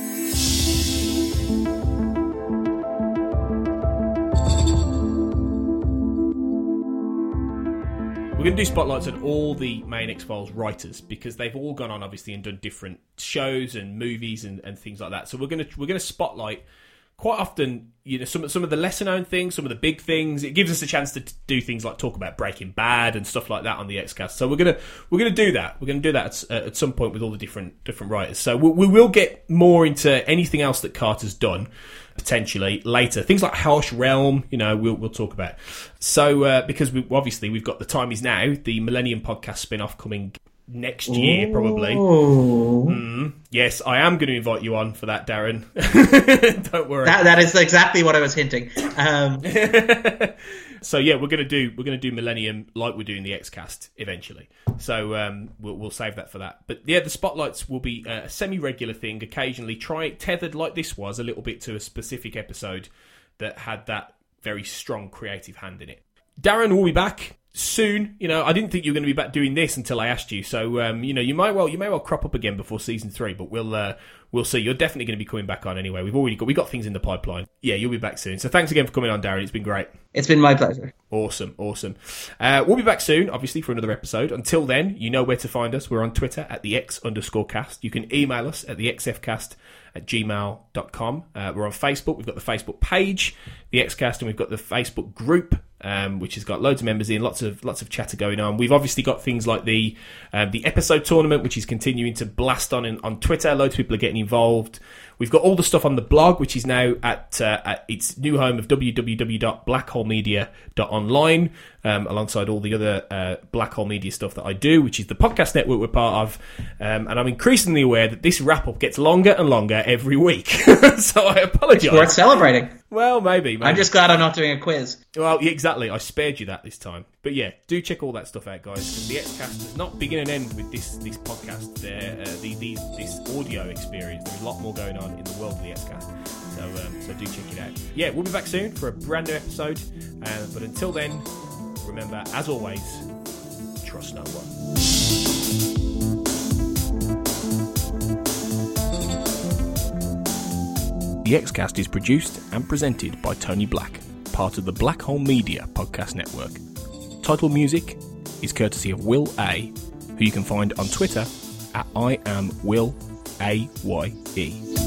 S1: We're going to do spotlights on all the main X-Files writers because they've all gone on, obviously, and done different shows and movies and, and things like that. So we're going to we're going to spotlight quite often, you know, some some of the lesser known things, some of the big things. It gives us a chance to do things like talk about Breaking Bad and stuff like that on the X-Cast. So we're gonna we're gonna do that. We're gonna do that at, at some point with all the different different writers. So we, we will get more into anything else that Carter's done potentially later. Things like Harsh Realm, you know, we'll we'll talk about. So uh, because we obviously we've got The Time Is Now, the Millennium podcast spin-off coming next year, probably. Mm. Yes, I am going to invite you on for that, Darren. Don't worry.
S2: That, that is exactly what I was hinting. Um.
S1: So yeah, we're going to do we're going to do Millennium like we're doing the X-Cast eventually. So um, we'll we'll save that for that. But yeah, the spotlights will be a semi-regular thing. Occasionally, try it tethered like this was a little bit to a specific episode that had that very strong creative hand in it. Darren will be back soon. You know, I didn't think you were going to be back doing this until I asked you. So, um, you know, you might well you may well crop up again before season three, but we'll uh, we'll see. You're definitely going to be coming back on anyway. We've already got we got things in the pipeline. Yeah, you'll be back soon. So, thanks again for coming on, Darren. It's been great.
S2: It's been my pleasure.
S1: Awesome, awesome. Uh, we'll be back soon, obviously, for another episode. Until then, you know where to find us. We're on Twitter at the X underscore cast. You can email us at the xfcast at gmail dot com. Uh, we're on Facebook. We've got the Facebook page, the Xcast, and we've got the Facebook group, um, which has got loads of members in, lots of lots of chatter going on. We've obviously got things like the um, the episode tournament, which is continuing to blast on in, on Twitter. Loads of people are getting involved. We've got all the stuff on the blog, which is now at, uh, at its new home of w w w dot black hole media dot online, um, alongside all the other uh, Black Hole Media stuff that I do, which is the podcast network we're part of. Um, and I'm increasingly aware that this wrap-up gets longer and longer every week. So I apologise.
S2: It's worth celebrating.
S1: Well, maybe, maybe.
S2: I'm just glad I'm not doing a quiz.
S1: Well, yeah, exactly. I spared you that this time. But yeah, do check all that stuff out, guys. The Xcast does not begin and end with this this podcast. There, uh, the, these this audio experience. There's a lot more going on in the world of the Xcast. So, um, so do check it out. Yeah, we'll be back soon for a brand new episode. Uh, but until then, remember, as always, trust no one. The Xcast is produced and presented by Tony Black, part of the Black Hole Media podcast network. Title music is courtesy of Will A, who you can find on Twitter at I am Will A Y E.